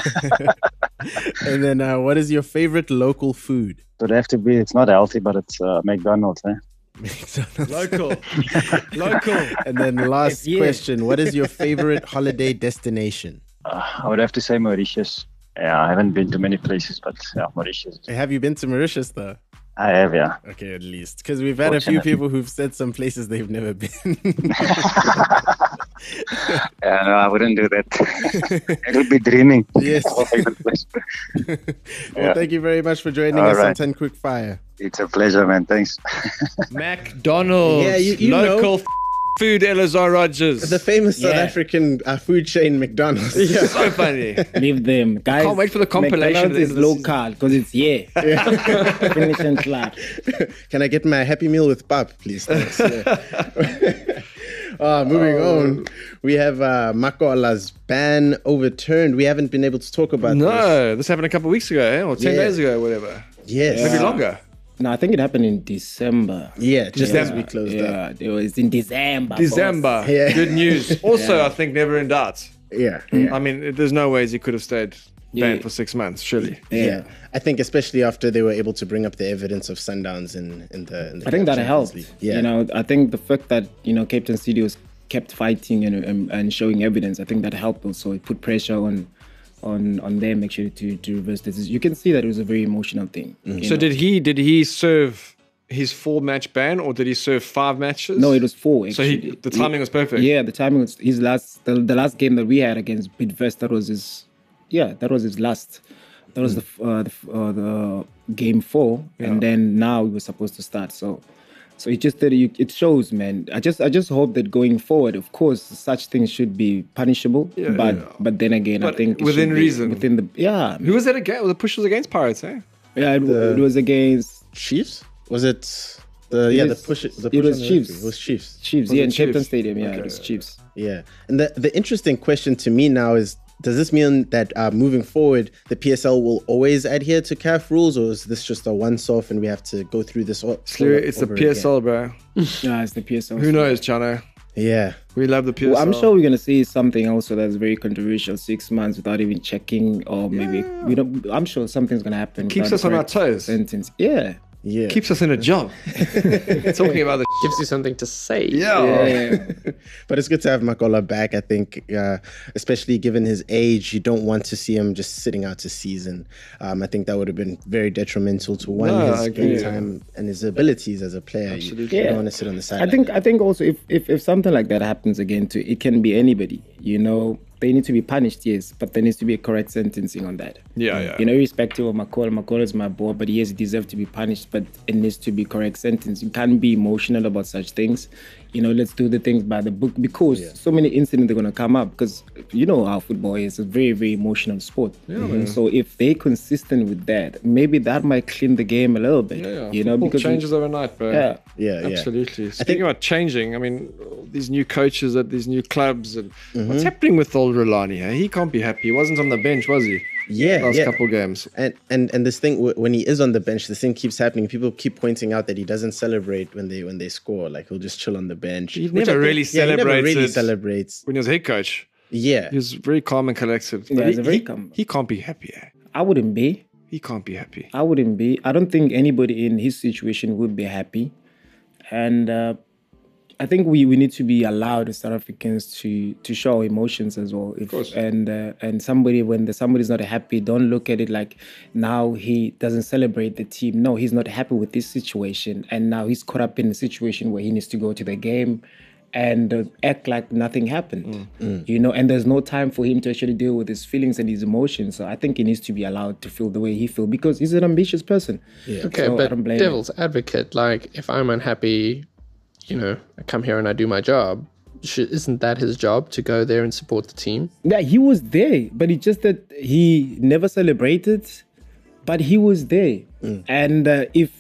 [SPEAKER 1] And then what is your favorite local food?
[SPEAKER 7] So it have to be, it's not healthy, but it's McDonald's.
[SPEAKER 2] Local. Local.
[SPEAKER 1] And then last
[SPEAKER 3] Yeah.
[SPEAKER 1] question, what is your favorite holiday destination?
[SPEAKER 7] I would have to say Mauritius. Yeah, I haven't been to many places, but yeah, Mauritius.
[SPEAKER 1] Have you been to Mauritius though?
[SPEAKER 7] I have, yeah.
[SPEAKER 1] Okay, at least. Because we've had a few
[SPEAKER 7] Fortunately.
[SPEAKER 1] people who've said some places they've never been.
[SPEAKER 7] Yeah, no, I wouldn't do that. It would be dreaming.
[SPEAKER 1] Yes.
[SPEAKER 7] Our favorite place.
[SPEAKER 1] Well, thank you very much for joining
[SPEAKER 7] All
[SPEAKER 1] us on
[SPEAKER 7] right.
[SPEAKER 1] 10 Quick Fire.
[SPEAKER 7] It's a pleasure, man. Thanks.
[SPEAKER 2] McDonald's.
[SPEAKER 1] Yeah, you know.
[SPEAKER 2] Local food, Elazar Rogers.
[SPEAKER 1] The famous South
[SPEAKER 3] Yeah.
[SPEAKER 1] African food chain McDonald's.
[SPEAKER 2] So funny.
[SPEAKER 3] Leave them, guys.
[SPEAKER 2] Can't wait for the compilation at
[SPEAKER 3] McDonald's
[SPEAKER 2] the
[SPEAKER 3] is
[SPEAKER 2] end of the
[SPEAKER 3] local because it's Finish and clap.
[SPEAKER 1] Can I get my Happy Meal with pap, please? Thanks. Yeah. Moving on, we have Makola's ban overturned. We haven't been able to talk about this.
[SPEAKER 2] No, this happened a couple of weeks ago, or 10
[SPEAKER 1] Yeah.
[SPEAKER 2] days ago, whatever.
[SPEAKER 1] Yes.
[SPEAKER 2] Maybe longer.
[SPEAKER 3] No, I think it happened in December.
[SPEAKER 1] Yeah, just as
[SPEAKER 2] December.
[SPEAKER 1] we closed up.
[SPEAKER 3] Yeah, it was in December.
[SPEAKER 2] December.
[SPEAKER 1] Yeah.
[SPEAKER 2] Good news. Also, I think never in doubt.
[SPEAKER 1] Yeah.
[SPEAKER 2] I mean, there's no ways he could have stayed banned
[SPEAKER 3] Yeah.
[SPEAKER 2] for 6 months, surely.
[SPEAKER 1] Yeah. I think especially after they were able to bring up the evidence of Sundowns in the
[SPEAKER 3] I think that
[SPEAKER 1] Champions
[SPEAKER 3] helped.
[SPEAKER 1] League. Yeah.
[SPEAKER 3] You know, I think the fact that, Cape Town Studios kept fighting and showing evidence, I think that helped also. It put pressure on them actually to reverse this. You can see that it was a very emotional thing.
[SPEAKER 2] So did he serve his 4-match ban, or did he serve 5 matches?
[SPEAKER 3] No, it was 4
[SPEAKER 2] So
[SPEAKER 3] actually.
[SPEAKER 2] the timing was perfect.
[SPEAKER 3] Yeah, the timing was his last. The last game that we had against Bidvest, that was his. Yeah, that was his last. That was the game 4, and then now we were supposed to start. So it just that it shows, man. I just hope that going forward, of course, such things should be punishable. But then again,
[SPEAKER 2] But
[SPEAKER 3] I think it
[SPEAKER 2] within
[SPEAKER 3] should be
[SPEAKER 2] reason.
[SPEAKER 3] Within the
[SPEAKER 2] Who was that against? The push was against Pirates, eh?
[SPEAKER 3] it was against
[SPEAKER 1] Chiefs? Was it the push? The push
[SPEAKER 3] it was
[SPEAKER 1] on the
[SPEAKER 3] Chiefs.
[SPEAKER 1] referee? It was Chiefs.
[SPEAKER 3] Chiefs.
[SPEAKER 2] Was
[SPEAKER 3] Yeah,
[SPEAKER 2] it
[SPEAKER 3] in Cape Town
[SPEAKER 2] Chiefs?
[SPEAKER 3] Stadium. Yeah,
[SPEAKER 2] Okay.
[SPEAKER 3] it was Chiefs.
[SPEAKER 1] Yeah. And the interesting question to me now is, does this mean that moving forward, the PSL will always adhere to CAF rules, or is this just a once-off and we have to go through this?
[SPEAKER 2] It's the PSL, bro.
[SPEAKER 3] Yeah, it's the PSL.
[SPEAKER 2] Who knows, Chano?
[SPEAKER 1] Yeah.
[SPEAKER 2] We love the PSL.
[SPEAKER 3] Well, I'm sure we're gonna see something also that's very controversial. 6 months without even checking, or maybe I'm sure something's gonna happen.
[SPEAKER 2] Keeps us on our toes.
[SPEAKER 3] Sentence. Yeah.
[SPEAKER 1] Yeah.
[SPEAKER 2] Keeps us in a job. Talking about the
[SPEAKER 6] Gives you something to say.
[SPEAKER 2] yeah.
[SPEAKER 1] But it's good to have Makola back. I think, especially given his age, you don't want to see him just sitting out a season. I think that would have been very detrimental to his game time and his abilities as a player.
[SPEAKER 2] Absolutely.
[SPEAKER 1] You don't want to sit on the side.
[SPEAKER 3] I think also if something like that happens again too, it can be anybody. They need to be punished, yes, but there needs to be a correct sentencing on that.
[SPEAKER 2] Yeah.
[SPEAKER 3] Irrespective of Makola is my boy, but yes, he deserves to be punished, but it needs to be correct sentence. You can't be emotional about such things. Let's do the things by the book, because so many incidents are going to come up, because you know how football is a very, very emotional sport. So if they're consistent with that, maybe that might clean the game a little bit.
[SPEAKER 2] Because changes overnight, bro.
[SPEAKER 1] Yeah.
[SPEAKER 2] Absolutely. Speaking about changing, I mean, these new coaches at these new clubs, and what's happening with old Rulani? He can't be happy. He wasn't on the bench, was he? Last couple games.
[SPEAKER 1] And this thing, when he is on the bench, this thing keeps happening. People keep pointing out that he doesn't celebrate when they score. Like, he'll just chill on the bench.
[SPEAKER 2] He never really celebrates
[SPEAKER 1] when
[SPEAKER 2] he was head coach.
[SPEAKER 1] Yeah.
[SPEAKER 2] He was very calm and collected.
[SPEAKER 3] Yeah,
[SPEAKER 2] he can't be happy.
[SPEAKER 3] I wouldn't be.
[SPEAKER 2] He can't be happy.
[SPEAKER 3] I wouldn't be. I don't think anybody in his situation would be happy. And I think we need to be allowed as South Africans to show our emotions as well.
[SPEAKER 2] Of course.
[SPEAKER 3] And somebody's not happy, don't look at it like now he doesn't celebrate the team. No, he's not happy with this situation, and now he's caught up in a situation where he needs to go to the game and act like nothing happened. And there's no time for him to actually deal with his feelings and his emotions. So I think he needs to be allowed to feel the way he feels, because he's an ambitious person.
[SPEAKER 1] Yeah.
[SPEAKER 6] Okay,
[SPEAKER 3] so
[SPEAKER 6] but devil's advocate, like, if I'm unhappy, I come here and I do my job. Isn't that his job, to go there and support the team?
[SPEAKER 3] Yeah, he was there, but it's just that he never celebrated, but he was there. And if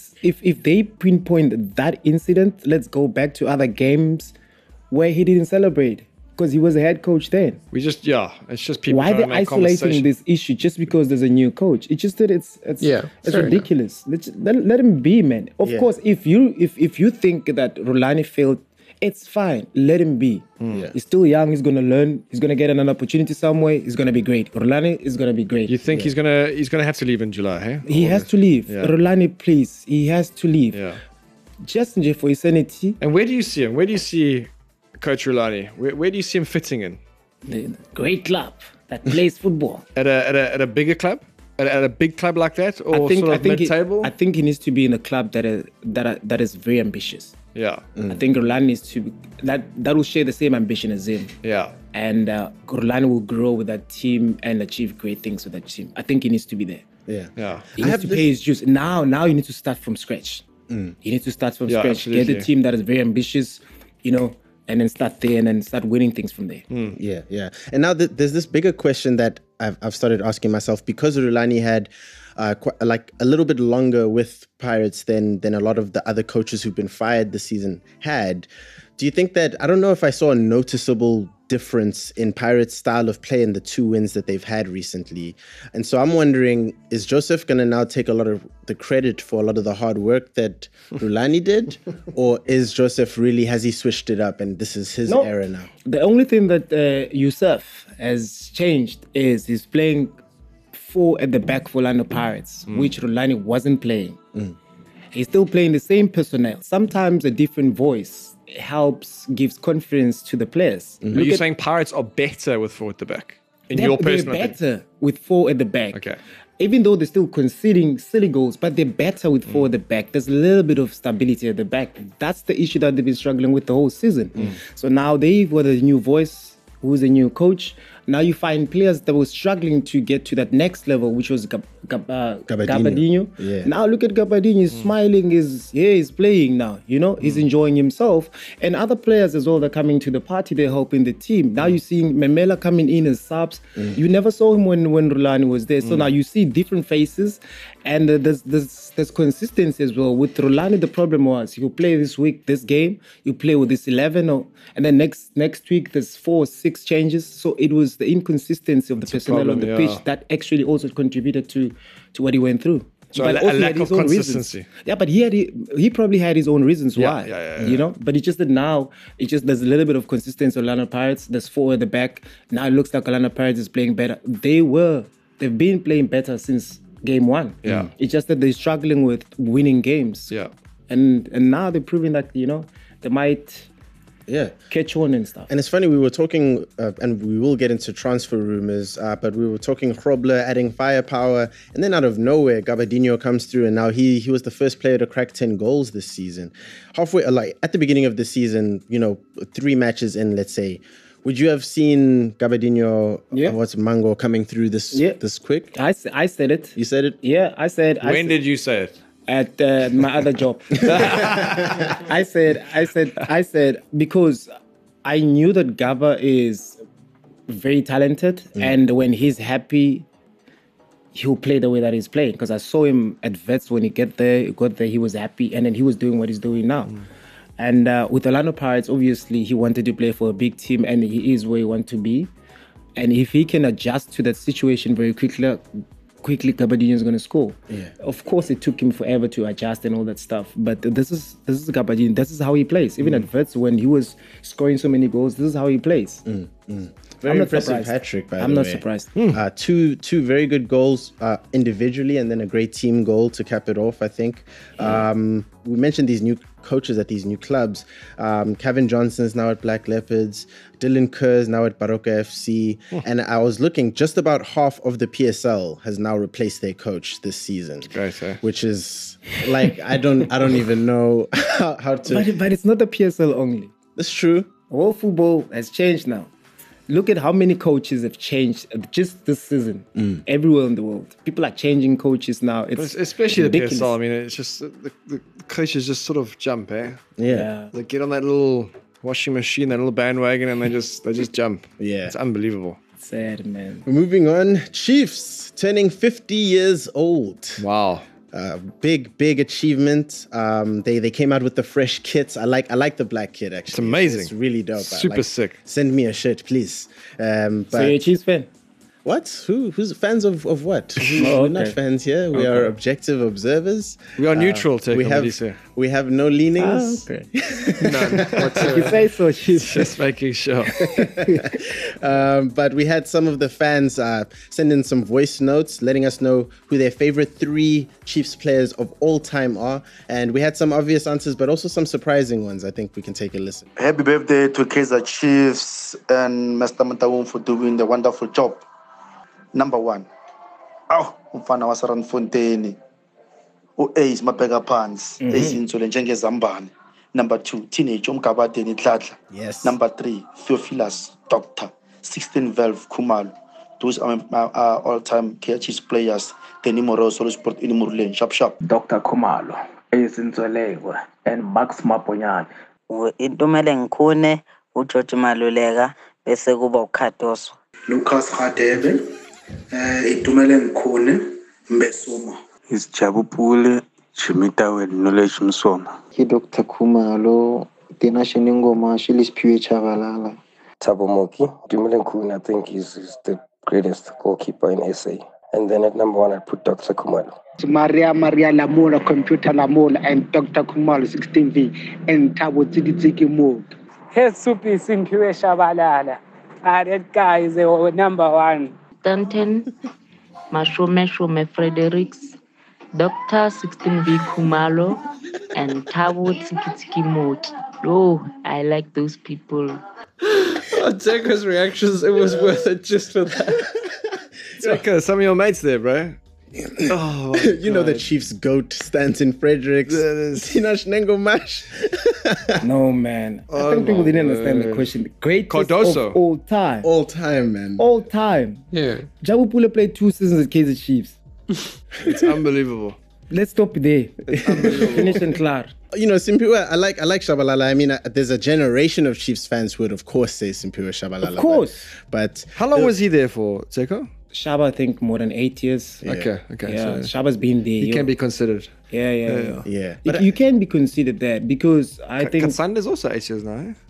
[SPEAKER 3] they pinpoint that incident, let's go back to other games where he didn't celebrate, because he was a head coach then.
[SPEAKER 2] It's just people.
[SPEAKER 3] Why
[SPEAKER 2] trying
[SPEAKER 3] are
[SPEAKER 2] to
[SPEAKER 3] they
[SPEAKER 2] make
[SPEAKER 3] isolating this issue just because there's a new coach? It's just that it's ridiculous. Let him be, man. Of course, if you think that Rulani failed, it's fine. Let him be. He's still young. He's gonna learn. He's gonna get another opportunity somewhere. He's gonna be great. Rulani is gonna be great.
[SPEAKER 2] You think he's gonna have to leave in July? Hey?
[SPEAKER 3] He has to leave.
[SPEAKER 2] Yeah.
[SPEAKER 3] Rulani, please. He has to leave.
[SPEAKER 2] Yeah.
[SPEAKER 3] Just for his sanity.
[SPEAKER 2] And where do you see him? Where do you see Coach Rulani? Where do you see him fitting in?
[SPEAKER 3] The great club that plays football.
[SPEAKER 2] At a bigger club? At a big club like that, or mid-table?
[SPEAKER 3] I think he needs to be in a club that is very ambitious.
[SPEAKER 2] Yeah.
[SPEAKER 3] I think Rulani needs to that will share the same ambition as him.
[SPEAKER 2] Yeah.
[SPEAKER 3] And Rulani will grow with that team and achieve great things with that team. I think he needs to be there.
[SPEAKER 1] Yeah.
[SPEAKER 3] He needs to pay his dues. Now you need to start from scratch. You need to start from scratch.
[SPEAKER 2] Absolutely.
[SPEAKER 3] Get a team that is very ambitious, and then start there and then start winning things from there.
[SPEAKER 1] Yeah. And now there's this bigger question that I've started asking myself, because Rulani had like a little bit longer with Pirates than a lot of the other coaches who've been fired this season had. Do you think that, I don't know if I saw a noticeable difference in Pirates' style of play in the 2 wins that they've had recently? And so I'm wondering, is Joseph going to now take a lot of the credit for a lot of the hard work that Rulani did? Or is Joseph has he switched it up and this is his era now?
[SPEAKER 3] The only thing that Yusuf has changed is he's playing 4 at the back for Orlando Pirates, which Rulani wasn't playing. He's still playing the same personnel. Sometimes a different voice gives confidence to the players.
[SPEAKER 2] Are you saying Pirates are better with 4 at the back? Your personal
[SPEAKER 3] They're better with 4 at the back.
[SPEAKER 2] Okay.
[SPEAKER 3] Even though they're still conceding silly goals, but they're better with 4 at the back. There's a little bit of stability at the back. That's the issue that they've been struggling with the whole season. So now they've got a new voice, who's a new coach. Now you find players that were struggling to get to that next level, which was Gabadinho.
[SPEAKER 1] Yeah.
[SPEAKER 3] Now look at Gabadinho, he's smiling, he's playing now, he's enjoying himself. And other players as well that are coming to the party, they're helping the team. Now you're seeing Memela coming in as subs. You never saw him when Rulani was there. So now you see different faces, and there's consistency as well. With Rulani, the problem was you play this week, this game, you play with this 11, and then next week there's 4 or 6 changes. So there the inconsistency of the personnel on the
[SPEAKER 2] problem,
[SPEAKER 3] pitch that actually also contributed to what he went through.
[SPEAKER 2] So
[SPEAKER 3] But
[SPEAKER 2] a
[SPEAKER 3] also he
[SPEAKER 2] lack
[SPEAKER 3] had his
[SPEAKER 2] of
[SPEAKER 3] own
[SPEAKER 2] consistency.
[SPEAKER 3] reasons. Yeah, but he probably had his own reasons why. You know, but it's just that now there's a little bit of consistency on Orlando Pirates. There's 4 at the back. Now it looks like Orlando Pirates is playing better. They've been playing better since game 1.
[SPEAKER 2] Yeah.
[SPEAKER 3] It's just that they're struggling with winning games.
[SPEAKER 2] Yeah.
[SPEAKER 3] And now they're proving that, you know, they might catch on and stuff.
[SPEAKER 1] And it's funny, we were talking, and we will get into transfer rumors, but we were talking Grobler adding firepower, and then out of nowhere, Gabadinho comes through, and now he was the first player to crack 10 goals this season. Halfway, like at the beginning of the season, you know, 3 matches in, let's say, would you have seen Gabadinho, Mango coming through this quick?
[SPEAKER 3] I said it.
[SPEAKER 1] You said it?
[SPEAKER 3] Yeah, I said.
[SPEAKER 2] When did you say it?
[SPEAKER 3] At my other job. I said because I knew that Gaba is very talented, and when he's happy, he'll play the way that he's playing. Because I saw him at Vets when he got there, he was happy, and then he was doing what he's doing now. And with Orlando Pirates, obviously, he wanted to play for a big team, and he is where he wants to be. And if he can adjust to that situation very quickly, Gabadinho is going to score. Yeah. Of course, it took him forever to adjust and all that stuff. But this is Gabadinho. This is how he plays. Even at Vets, when he was scoring so many goals, this is how he plays.
[SPEAKER 1] Very impressive hat-trick, by the way.
[SPEAKER 3] I'm not surprised.
[SPEAKER 1] 2 very good goals individually, and then a great team goal to cap it off, I think. We mentioned these new coaches at these new clubs. Kevin Johnson's now at Black Leopards. Dylan Kerr's now at Baroka FC. And I was looking, just about half of the PSL has now replaced their coach this season.
[SPEAKER 2] Great, eh?
[SPEAKER 1] Which is, like, I don't even know how to...
[SPEAKER 3] But it's not the PSL only.
[SPEAKER 1] That's true.
[SPEAKER 3] World football has changed now. Look at how many coaches have changed just this season, everywhere in the world. People are changing coaches now. It's
[SPEAKER 2] especially
[SPEAKER 3] ridiculous.
[SPEAKER 2] the PSL. I mean, it's just the coaches just sort of jump, eh?
[SPEAKER 1] Yeah.
[SPEAKER 2] They get on that little washing machine, that little bandwagon, and they just jump.
[SPEAKER 1] Yeah.
[SPEAKER 2] It's unbelievable.
[SPEAKER 3] Sad, man.
[SPEAKER 1] Moving on, Chiefs turning 50 years old.
[SPEAKER 2] Wow.
[SPEAKER 1] Big achievement. They came out with the fresh kits. I like the black kit, actually.
[SPEAKER 2] It's amazing.
[SPEAKER 1] It's really dope.
[SPEAKER 2] Super sick.
[SPEAKER 1] Send me a shirt, please. But
[SPEAKER 3] So you're a Chiefs fan?
[SPEAKER 1] what? Who's fans of what? We're not fans here. We are objective observers.
[SPEAKER 2] We are neutral, Teko.
[SPEAKER 1] We
[SPEAKER 2] What do you say?
[SPEAKER 1] have no leanings.
[SPEAKER 3] Okay.
[SPEAKER 2] None.
[SPEAKER 3] You say so, Chiefs.
[SPEAKER 2] Just making sure.
[SPEAKER 1] But we had some of the fans send in some voice notes letting us know who their favorite 3 Chiefs players of all time are. And we had some obvious answers, but also some surprising ones. I think we can take a listen.
[SPEAKER 8] Happy birthday to Kaizer Chiefs and Mr. Motaung for doing the wonderful job. Number 1. Umfana waseRandfontein. Ace Mabheka Phansi. Ace Intsole njengezambane. Number 2, Teenage Umgabadeni Dladla.
[SPEAKER 1] Yes.
[SPEAKER 8] Number 3, Theophilus Doctor. 16 Valve Khumalo. Those are all-time Chiefs players. Danny Moreau, Solo Sport, Inimuruleni. Sharp.
[SPEAKER 9] Dr. Khumalo, Ace Intsole, and Max Maponyane.
[SPEAKER 10] Intumele Nkhune, uJoji Maluleka, bese kuba uKhatoso.
[SPEAKER 11] Lucas Radebe, Intumele Nkhune, Mbesuma.
[SPEAKER 12] Is Jabupule, Chimita Knowledge Msoma.
[SPEAKER 13] Dr. Khumalo, Tina Sheningoma, Shilis Pue Chavalala.
[SPEAKER 14] Tabomoki, Intumele Nkhune, I think is the greatest goalkeeper in SA. And then at number 1, I put Dr. Khumalo.
[SPEAKER 15] Maria Lamola, Computer Lamola, and Dr. Khumalo, 16V, and Tabo Tiki Moog.
[SPEAKER 16] Here's Supi Simpiwe Shabalala. That guy is number 1.
[SPEAKER 17] Danton, Mashume Fredericks, Dr. 16V Khumalo, and Tabo Tiki Moog. Oh, I like those people.
[SPEAKER 2] Teko's reactions, it was worth it just for that. Teko, some of your mates there, bro. Oh,
[SPEAKER 1] you know the Chiefs GOAT, Stanton Fredericks, Tinash Nengo Mash.
[SPEAKER 3] No, man. I think people didn't understand the question. Greatest
[SPEAKER 2] Cardoso.
[SPEAKER 3] of all time.
[SPEAKER 1] All time, man.
[SPEAKER 3] All time.
[SPEAKER 2] Yeah.
[SPEAKER 3] Jabu Pule played 2 seasons at Kaizer Chiefs.
[SPEAKER 2] It's unbelievable.
[SPEAKER 3] Let's stop there. Finish and clear.
[SPEAKER 1] You know, Simpiwe, I like Shabalala. I mean, there's a generation of Chiefs fans who would, of course, say Simpiwe Shabalala.
[SPEAKER 3] Of course.
[SPEAKER 1] But
[SPEAKER 2] how long was he there for, Teko?
[SPEAKER 3] Shaba, I think more than 8 years.
[SPEAKER 2] Yeah. Okay.
[SPEAKER 3] Yeah, so Shaba's been there.
[SPEAKER 2] He can be considered.
[SPEAKER 3] Yeah.
[SPEAKER 1] But
[SPEAKER 3] you can be considered that because I think
[SPEAKER 2] Katsanda's also 8 years now, eh?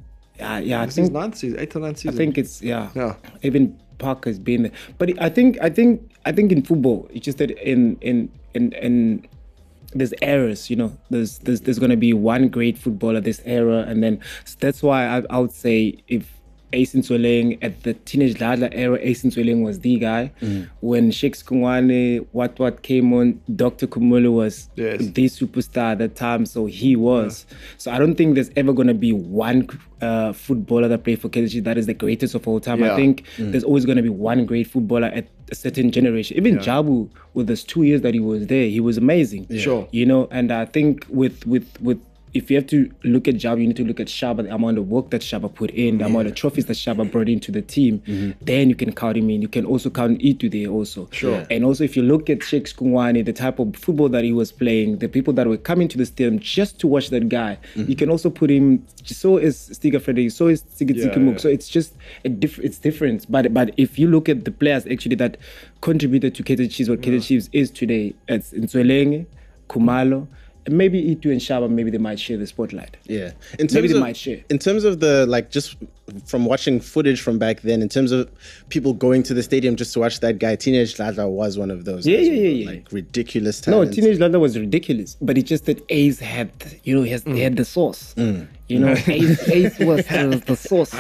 [SPEAKER 3] I
[SPEAKER 2] This is
[SPEAKER 3] think
[SPEAKER 2] ninth season, 8th or 9th season.
[SPEAKER 3] I think it's even Parker's been there. But I think in football, it's just that in there's errors, you know. There's gonna be one great footballer this era, and then that's why I would say if Ace Ntsoelenga at the Teenage Dladla era, Ace Ntsoelenga was the guy. When Shakes Kungwane, what came on, Dr. Khumalo was the superstar at that time, so he was. So I don't think there's ever going to be one footballer that played for Kaizer Chiefs that is the greatest of all time. I think there's always going to be one great footballer at a certain generation. Even Jabu, with those 2 years that he was there, he was amazing.
[SPEAKER 2] Sure.
[SPEAKER 3] You know, and I think with if you have to look at Jabu, you need to look at Shaba, the amount of work that Shaba put in, the amount of trophies that Shaba brought into the team. Then you can count him in. You can also count Itu there also.
[SPEAKER 2] Sure.
[SPEAKER 3] And also if you look at Shakes Kungwane, the type of football that he was playing, the people that were coming to the stadium just to watch that guy, you can also put him, so is Stiga Frederick, so is Tsikitsiki Mook. So it's just, it's different. But if you look at the players actually that contributed to Kaizer Chiefs, what Kaizer Chiefs is today, it's Ntsoelenga, Khumalo, maybe Itu and Shaba, maybe they might share the spotlight.
[SPEAKER 1] Yeah.
[SPEAKER 3] Maybe they might share.
[SPEAKER 1] In terms of the, like, just from watching footage from back then, in terms of people going to the stadium just to watch that guy, Teenage Dladla was one of those.
[SPEAKER 3] Yeah.
[SPEAKER 1] Like, ridiculous talent.
[SPEAKER 3] No, Teenage Dladla was ridiculous. But it's just that Ace had, you know, he had the sauce. You know, Ace was the sauce.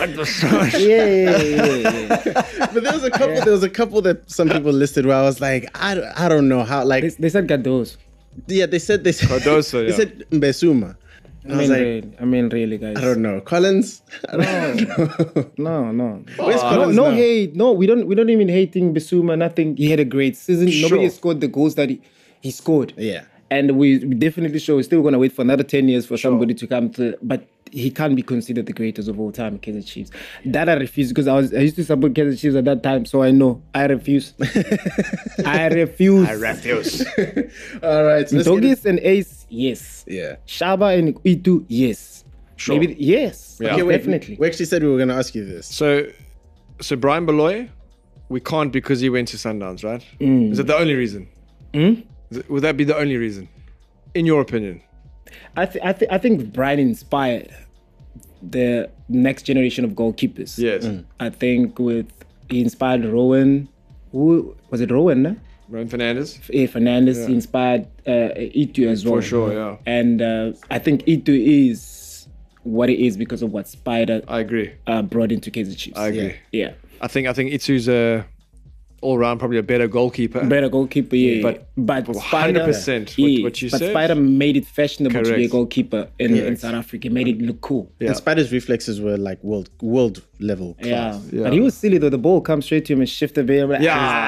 [SPEAKER 3] Yeah.
[SPEAKER 1] But there was a couple that some people listed where I was like, I don't know how, like...
[SPEAKER 3] They said Gados.
[SPEAKER 1] Yeah, they said
[SPEAKER 2] Cardoso,
[SPEAKER 1] they said Mbesuma.
[SPEAKER 3] I mean, really, guys.
[SPEAKER 1] I don't know. Collins?
[SPEAKER 3] No.
[SPEAKER 1] Where's Collins
[SPEAKER 3] no
[SPEAKER 1] now?
[SPEAKER 3] hate. No, we don't even hating Bissouma. Nothing. He had a great season. Nobody scored the goals that he scored.
[SPEAKER 1] Yeah.
[SPEAKER 3] And we definitely show we're still going to wait for another 10 years for somebody to come to. But he can't be considered the greatest of all time, Kaizer Chiefs. That I refuse, because I used to support Kaizer Chiefs at that time, so I know. I refuse. I refuse.
[SPEAKER 1] All right. So
[SPEAKER 3] Doggies and Ace, yes.
[SPEAKER 1] Yeah.
[SPEAKER 3] Shaba and Itu, yes.
[SPEAKER 2] Sure.
[SPEAKER 3] Maybe, yes.
[SPEAKER 2] Yeah.
[SPEAKER 1] Okay, wait,
[SPEAKER 3] Definitely.
[SPEAKER 1] We actually said we were going to ask you this.
[SPEAKER 2] So Brian Beloy, we can't because he went to Sundowns, right? Is that the only reason? Would that be the only reason, in your opinion?
[SPEAKER 3] I think Brian inspired the next generation of goalkeepers.
[SPEAKER 2] Yes.
[SPEAKER 3] I think he inspired Rowan. Who was it? Rowan? No?
[SPEAKER 2] Rowan Fernandez.
[SPEAKER 3] Fernandez.
[SPEAKER 2] Yeah.
[SPEAKER 3] He inspired Itu as well.
[SPEAKER 2] For sure, yeah.
[SPEAKER 3] And I think Itu is what it is because of what Spider.
[SPEAKER 2] I agree.
[SPEAKER 3] Brought into Kaizer Chiefs.
[SPEAKER 2] I agree.
[SPEAKER 3] Yeah.
[SPEAKER 2] I think Itu's all round probably a better goalkeeper.
[SPEAKER 3] Yeah. But
[SPEAKER 2] 100% what you said.
[SPEAKER 3] But Spider made it fashionable to be a
[SPEAKER 2] Correct.
[SPEAKER 3] goalkeeper in South Africa. Made it look cool.
[SPEAKER 2] Yeah.
[SPEAKER 1] And Spider's reflexes were like world level class.
[SPEAKER 3] Yeah. But he was silly though. The ball comes straight to him and shift the veil.
[SPEAKER 1] Yeah,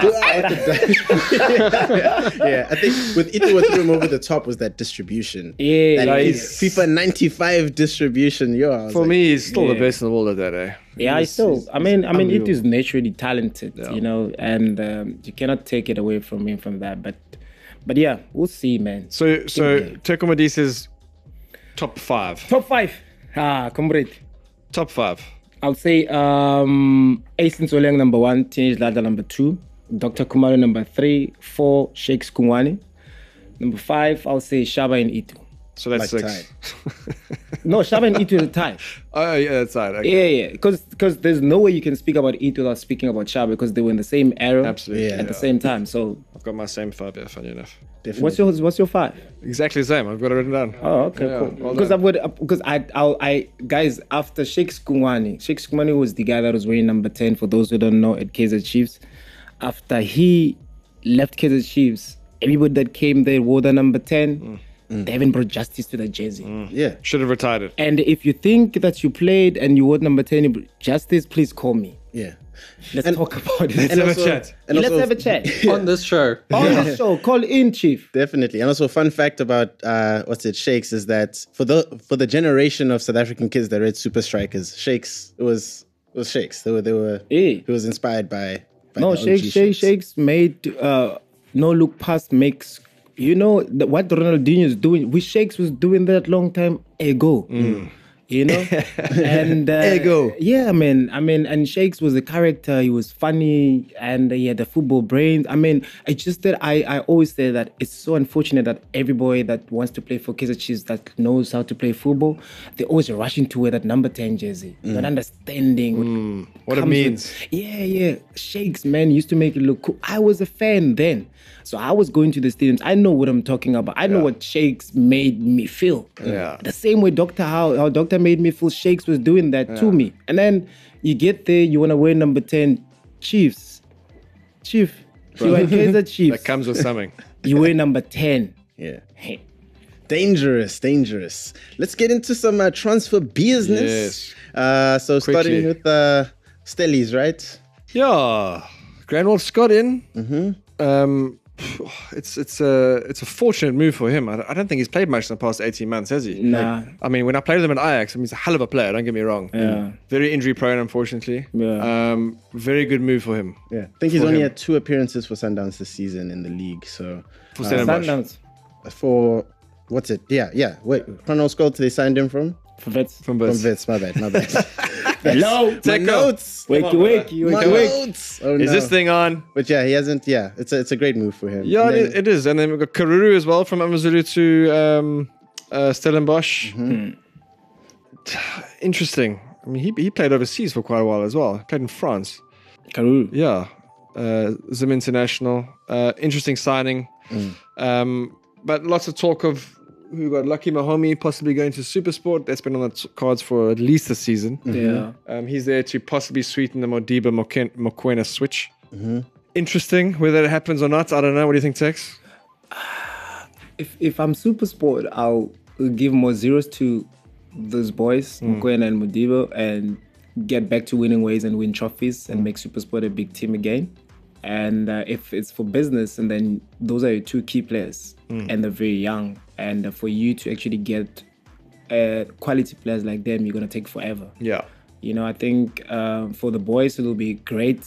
[SPEAKER 1] I think with Itu, what threw him over the top was that distribution.
[SPEAKER 3] Yeah,
[SPEAKER 1] that FIFA 95 distribution.
[SPEAKER 2] For me, he's still the best in the world at that, eh?
[SPEAKER 3] Yeah, I mean, Itu is naturally talented, you know, and you cannot take it away from him from that. But yeah, we'll see, man.
[SPEAKER 2] So Teko Madisa's top 5.
[SPEAKER 3] Top 5. Comrade.
[SPEAKER 2] Top 5.
[SPEAKER 3] I'll say Ace Ntsoelenga number 1, Teenage Dladla number 2, Dr. Khumalo number 3, 4, Shakes Kungwane. Number 5, I'll say Shaba and Itu.
[SPEAKER 2] So that's
[SPEAKER 1] Like
[SPEAKER 2] 6.
[SPEAKER 3] No, Shaba and Itu is a tie.
[SPEAKER 2] Oh, yeah, that's right. Okay.
[SPEAKER 3] Yeah. Because there's no way you can speak about Itu without speaking about Shaba because they were in the same era at the same time. So
[SPEAKER 2] I've got my same 5 here, funny enough.
[SPEAKER 1] Definitely.
[SPEAKER 3] what's your 5?
[SPEAKER 2] Exactly the same. I've got it written down.
[SPEAKER 3] Oh, okay,
[SPEAKER 2] Yeah,
[SPEAKER 3] cool.
[SPEAKER 2] well
[SPEAKER 3] Because I guys, after Shakes Kungwane was the guy that was wearing number 10 for those who don't know at Kaizer Chiefs. After he left Kaizer Chiefs, everybody that came there wore the number 10. They haven't brought justice to that jersey.
[SPEAKER 1] Yeah.
[SPEAKER 2] Should have retired it.
[SPEAKER 3] And if you think that you played and you wore number 10, justice, please call me.
[SPEAKER 1] Yeah.
[SPEAKER 3] Let's talk about it.
[SPEAKER 2] Let's have a chat.
[SPEAKER 3] Let's have a chat.
[SPEAKER 6] On this show.
[SPEAKER 3] On the show. Call in, Chief.
[SPEAKER 1] Definitely. And also, fun fact about Shakes is that for the generation of South African kids that read Super Strikers, Shakes was Shakes. They were he was inspired by
[SPEAKER 3] No,
[SPEAKER 1] the OG
[SPEAKER 3] Shakes made no look past makes. You know what Ronaldinho is doing. Shakes was doing that long time ago. you know. And yeah, man. I mean, and Shakes was a character. He was funny, and he had the football brain. I mean, it's just that I always say that it's so unfortunate that every boy that wants to play for Kaizer Chiefs that knows how to play football, they're always rushing to wear that number 10 jersey, not understanding
[SPEAKER 2] what it means.
[SPEAKER 3] Yeah. Shakes, man, used to make it look cool. I was a fan then. So I was going to the stadiums. I know what I'm talking about. I know what Shakes made me feel.
[SPEAKER 2] Yeah.
[SPEAKER 3] The same way how Doctor made me feel, Shakes was doing that to me. And then you get there, you want to wear number 10, Chiefs. You are Kaizer Chiefs.
[SPEAKER 2] That comes with something.
[SPEAKER 3] You wear number 10.
[SPEAKER 1] Yeah. Dangerous. Let's get into some transfer business.
[SPEAKER 2] Yes.
[SPEAKER 1] So starting with Stellies, right?
[SPEAKER 2] Yeah. Granwell Scott in. It's a fortunate move for him. I don't think he's played much in the past 18 months, has he?
[SPEAKER 3] Nah.
[SPEAKER 2] I mean, when I played with him at Ajax, I mean, he's a hell of a player, don't get me wrong.
[SPEAKER 3] Yeah.
[SPEAKER 2] Very injury prone, unfortunately.
[SPEAKER 3] Yeah.
[SPEAKER 2] Very good move for him.
[SPEAKER 1] Yeah. I think he's only had 2 appearances for Sundowns this season in the league. So
[SPEAKER 2] for Sundowns.
[SPEAKER 1] For what's it? Yeah. Wait, Granwell Scott, they signed him from?
[SPEAKER 3] From Wits.
[SPEAKER 1] From Wits, my bad.
[SPEAKER 3] Hello,
[SPEAKER 1] my notes.
[SPEAKER 3] Wakey.
[SPEAKER 1] My notes. Oh,
[SPEAKER 2] Is this thing on?
[SPEAKER 1] But yeah, he hasn't. Yeah, it's a great move for him.
[SPEAKER 2] Yeah, it is. And then we've got Karuru as well from Amazulu to Stellenbosch. Interesting. I mean, he played overseas for quite a while as well. He played in France.
[SPEAKER 3] Karuru.
[SPEAKER 2] Yeah. Zim International. Interesting signing. But lots of talk of who got Lucky Mahomi possibly going to Supersport. That's been on the cards for at least a season.
[SPEAKER 3] Yeah.
[SPEAKER 2] He's there to possibly sweeten the Modiba Mokoena switch. Interesting. Whether that happens or not, I don't know. What do you think, Tex?
[SPEAKER 3] If I'm Supersport, I'll give more zeros to those boys, Mokoena and Modiba, and get back to winning ways and win trophies and make Supersport a big team again. And if it's for business, and then those are your 2 key players, and they're very young. And for you to actually get quality players like them, you're going to take forever.
[SPEAKER 2] Yeah.
[SPEAKER 3] You know, I think for the boys, it'll be great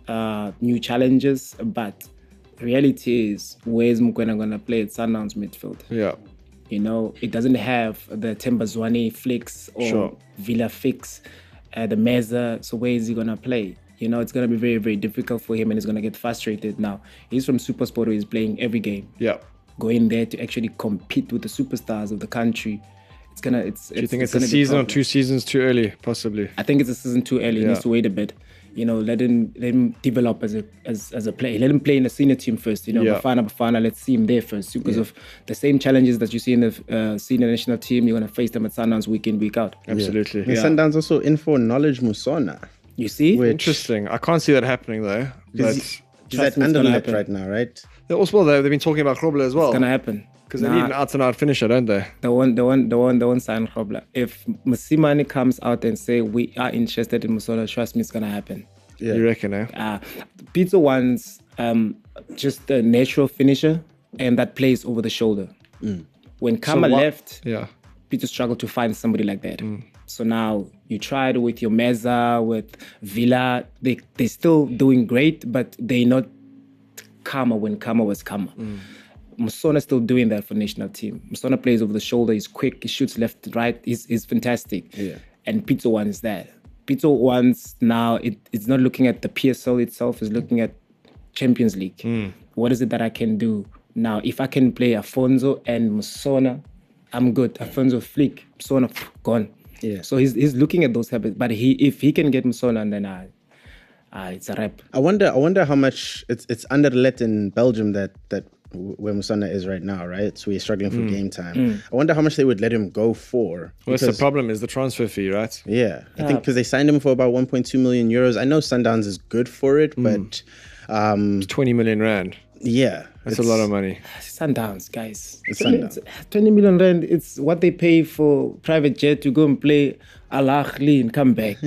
[SPEAKER 3] new challenges. But the reality is, where's Mokoena going to play at Sundowns midfield?
[SPEAKER 2] Yeah.
[SPEAKER 3] You know, it doesn't have the Tembazwane flicks or Villa fix, the Meza. So where is he going to play? You know, it's going to be very, very difficult for him, and he's going to get frustrated. Now, he's from Supersport, where he's playing every game.
[SPEAKER 2] Yeah.
[SPEAKER 3] Going there to actually compete with the superstars of the country.
[SPEAKER 2] Do you think it's a season or 2 seasons too early, possibly?
[SPEAKER 3] I think it's a season too early. He needs to wait a bit. You know, let him develop as a player. Let him play in the senior team first. You know, Bafana, let's see him there first. Because of the same challenges that you see in the senior national team, you're going to face them at Sundowns week in, week out.
[SPEAKER 2] Absolutely.
[SPEAKER 1] Yeah. Sundowns also in for Knowledge Musona.
[SPEAKER 3] You see?
[SPEAKER 2] Interesting. I can't see that happening, though.
[SPEAKER 1] He's at Anderlecht right now, right?
[SPEAKER 2] They've been talking about Grobler as well.
[SPEAKER 3] It's going to happen.
[SPEAKER 2] Because they need an out-and-out finisher, don't they?
[SPEAKER 3] They won't sign Grobler. If Mosimane comes out and say, we are interested in Musona, trust me, it's going to happen.
[SPEAKER 2] Yeah. You reckon, eh?
[SPEAKER 3] Pizzo wants just a natural finisher, and that plays over the shoulder. When Kama left, Pizzo struggled to find somebody like that. So now you tried with your Meza, with Villa. They're still doing great, but they're not Kama when Kama was Kama. Musona's still doing that for national team. Musona plays over the shoulder. He's quick. He shoots left to right. He's fantastic.
[SPEAKER 1] Yeah.
[SPEAKER 3] And Pizzo wants that. Pizzo wants now, it's not looking at the PSL itself. It's looking at Champions League. What is it that I can do? Now, if I can play Afonso and Musona, I'm good. Afonso flick, Musona gone.
[SPEAKER 1] Yeah.
[SPEAKER 3] So he's looking at those habits. But if he can get Musona, then it's a wrap.
[SPEAKER 1] I wonder how much it's Anderlecht in Belgium that where Musona is right now, right? So he's struggling for game time. I wonder how much they would let him go for.
[SPEAKER 2] Well, that's the problem, is the transfer fee, right?
[SPEAKER 1] Yeah. I think because they signed him for about 1.2 million euros. I know Sundowns is good for it, but...
[SPEAKER 2] it's 20 million rand.
[SPEAKER 1] Yeah.
[SPEAKER 2] That's a lot of money.
[SPEAKER 3] Sundowns, guys.
[SPEAKER 1] It's Sundowns.
[SPEAKER 3] 20 million rand, it's what they pay for private jet to go and play Al Ahly and come back.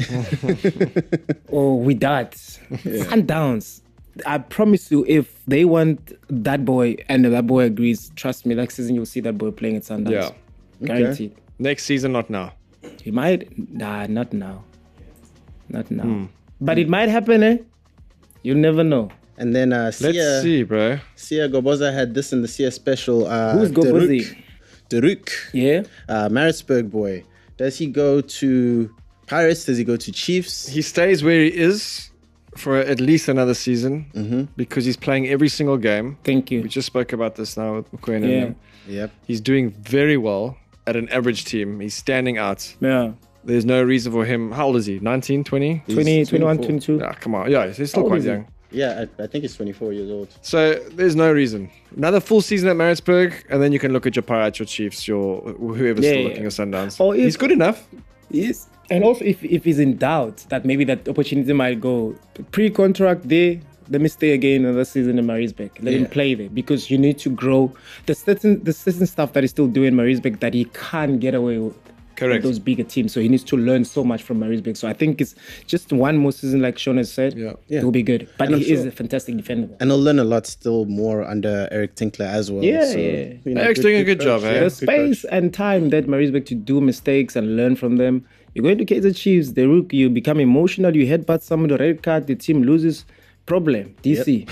[SPEAKER 3] Or Wydad. Sundowns. I promise you, if they want that boy and that boy agrees, trust me, next season you'll see that boy playing at Sundowns.
[SPEAKER 2] Yeah.
[SPEAKER 3] Guaranteed.
[SPEAKER 2] Okay. Next season, not now.
[SPEAKER 3] He might. Nah, not now. Not now. But it might happen, eh? You never know.
[SPEAKER 1] And then
[SPEAKER 2] let's see, bro.
[SPEAKER 1] Sia Goboza had this in the Sia special.
[SPEAKER 3] Who's Gobozi?
[SPEAKER 1] Deruk.
[SPEAKER 3] Yeah.
[SPEAKER 1] Maritzburg boy. Does he go to Pirates? Does he go to Chiefs?
[SPEAKER 2] He stays where he is for at least another season because he's playing every single game.
[SPEAKER 3] Thank you.
[SPEAKER 2] We just spoke about this now with McQueen.
[SPEAKER 3] Yeah.
[SPEAKER 1] Yep.
[SPEAKER 2] He's doing very well at an average team. He's standing out.
[SPEAKER 3] Yeah.
[SPEAKER 2] There's no reason for him. How old is he? 19, 20?
[SPEAKER 3] 20, 21, 22.
[SPEAKER 2] Yeah, come on. Yeah, he's still quite young.
[SPEAKER 1] Yeah, I think he's 24 years old.
[SPEAKER 2] So there's no reason. Another full season at Maritzburg, and then you can look at your Pirates, your Chiefs, your whoever's still looking at Sundowns.
[SPEAKER 3] Or if-
[SPEAKER 2] he's good enough.
[SPEAKER 3] Yes. And also, if he's in doubt that maybe that opportunity might go pre-contract there, let me stay again another season in Maritzburg. Let him play there because you need to grow. The certain stuff that he's still doing in Maritzburg that he can't get away with.
[SPEAKER 2] Correct.
[SPEAKER 3] Those bigger teams. So he needs to learn so much from Maritzburg. So I think it's just one more season, like Sean has said.
[SPEAKER 1] Yeah.
[SPEAKER 3] It will be good. But
[SPEAKER 1] And I'm
[SPEAKER 3] he is
[SPEAKER 1] sure-
[SPEAKER 3] a fantastic defender.
[SPEAKER 1] And he'll learn a lot still more under Eric Tinkler as well.
[SPEAKER 3] Yeah,
[SPEAKER 1] so,
[SPEAKER 3] yeah.
[SPEAKER 1] you know,
[SPEAKER 2] Eric's doing a good job,
[SPEAKER 1] coach,
[SPEAKER 2] eh?
[SPEAKER 3] The space and time that Maritzburg to do mistakes and learn from them. You're going to Kaizer Chiefs, the rookie, you become emotional, you headbutt someone, the red card, the team loses. Problem. DC.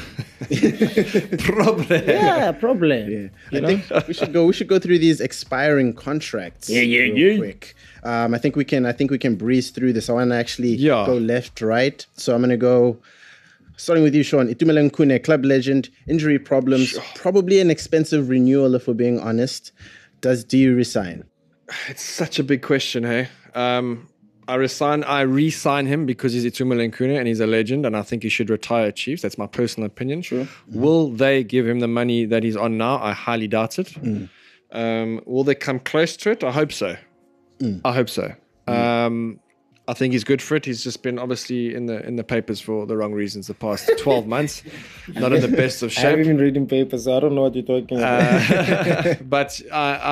[SPEAKER 2] Problem.
[SPEAKER 3] Yeah, problem.
[SPEAKER 1] Yeah.
[SPEAKER 3] You
[SPEAKER 1] I
[SPEAKER 3] know?
[SPEAKER 1] think we should go through these expiring contracts. real quick. I think we can breeze through this. I want to actually go left, right. So I'm gonna go starting with you, Sean. Itumeleng Khune, club legend, injury problems, probably an expensive renewal if we're being honest. Do you resign?
[SPEAKER 2] It's such a big question, hey? I re-sign him because he's Itumeleng Khune and he's a legend, and I think he should retire at Chiefs. That's my personal opinion. Sure. Will they give him the money that he's on now? I highly doubt it. Will they come close to it? I hope so. I hope so. I think he's good for it. He's just been obviously in the papers for the wrong reasons the past 12 months. Not in the best of
[SPEAKER 3] I haven't
[SPEAKER 2] shape.
[SPEAKER 3] been reading papers, so I don't know what you're talking about.
[SPEAKER 2] But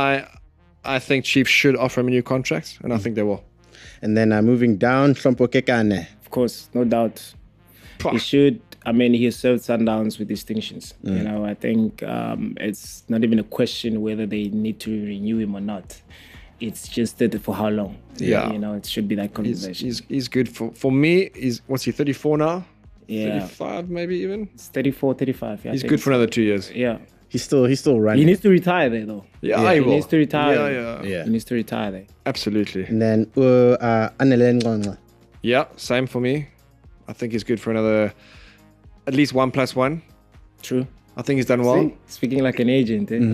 [SPEAKER 2] I think Chiefs should offer him a new contract, and I think they will.
[SPEAKER 1] And then moving down, Hlompo Kekane.
[SPEAKER 3] Of course, no doubt. He should. I mean, he has served Sundowns with distinctions. You know, I think it's not even a question whether they need to renew him or not. It's just that for how long.
[SPEAKER 2] Yeah.
[SPEAKER 3] You know, it should be that conversation.
[SPEAKER 2] He's good for me. What's he, 34 now?
[SPEAKER 3] Yeah.
[SPEAKER 2] 35 maybe even?
[SPEAKER 3] It's 34, 35. Yeah,
[SPEAKER 2] He's good for another 2 years.
[SPEAKER 3] Yeah.
[SPEAKER 1] He's still running.
[SPEAKER 3] He needs to retire there, though.
[SPEAKER 2] Yeah,
[SPEAKER 3] he
[SPEAKER 2] will.
[SPEAKER 3] needs to retire.
[SPEAKER 2] Yeah.
[SPEAKER 3] He needs to retire there.
[SPEAKER 2] Absolutely.
[SPEAKER 1] And then Anele Ngqongqo.
[SPEAKER 2] Yeah, same for me. I think he's good for another, at least 1+1.
[SPEAKER 3] True.
[SPEAKER 2] I think he's done well.
[SPEAKER 3] See? Speaking like an agent. Eh?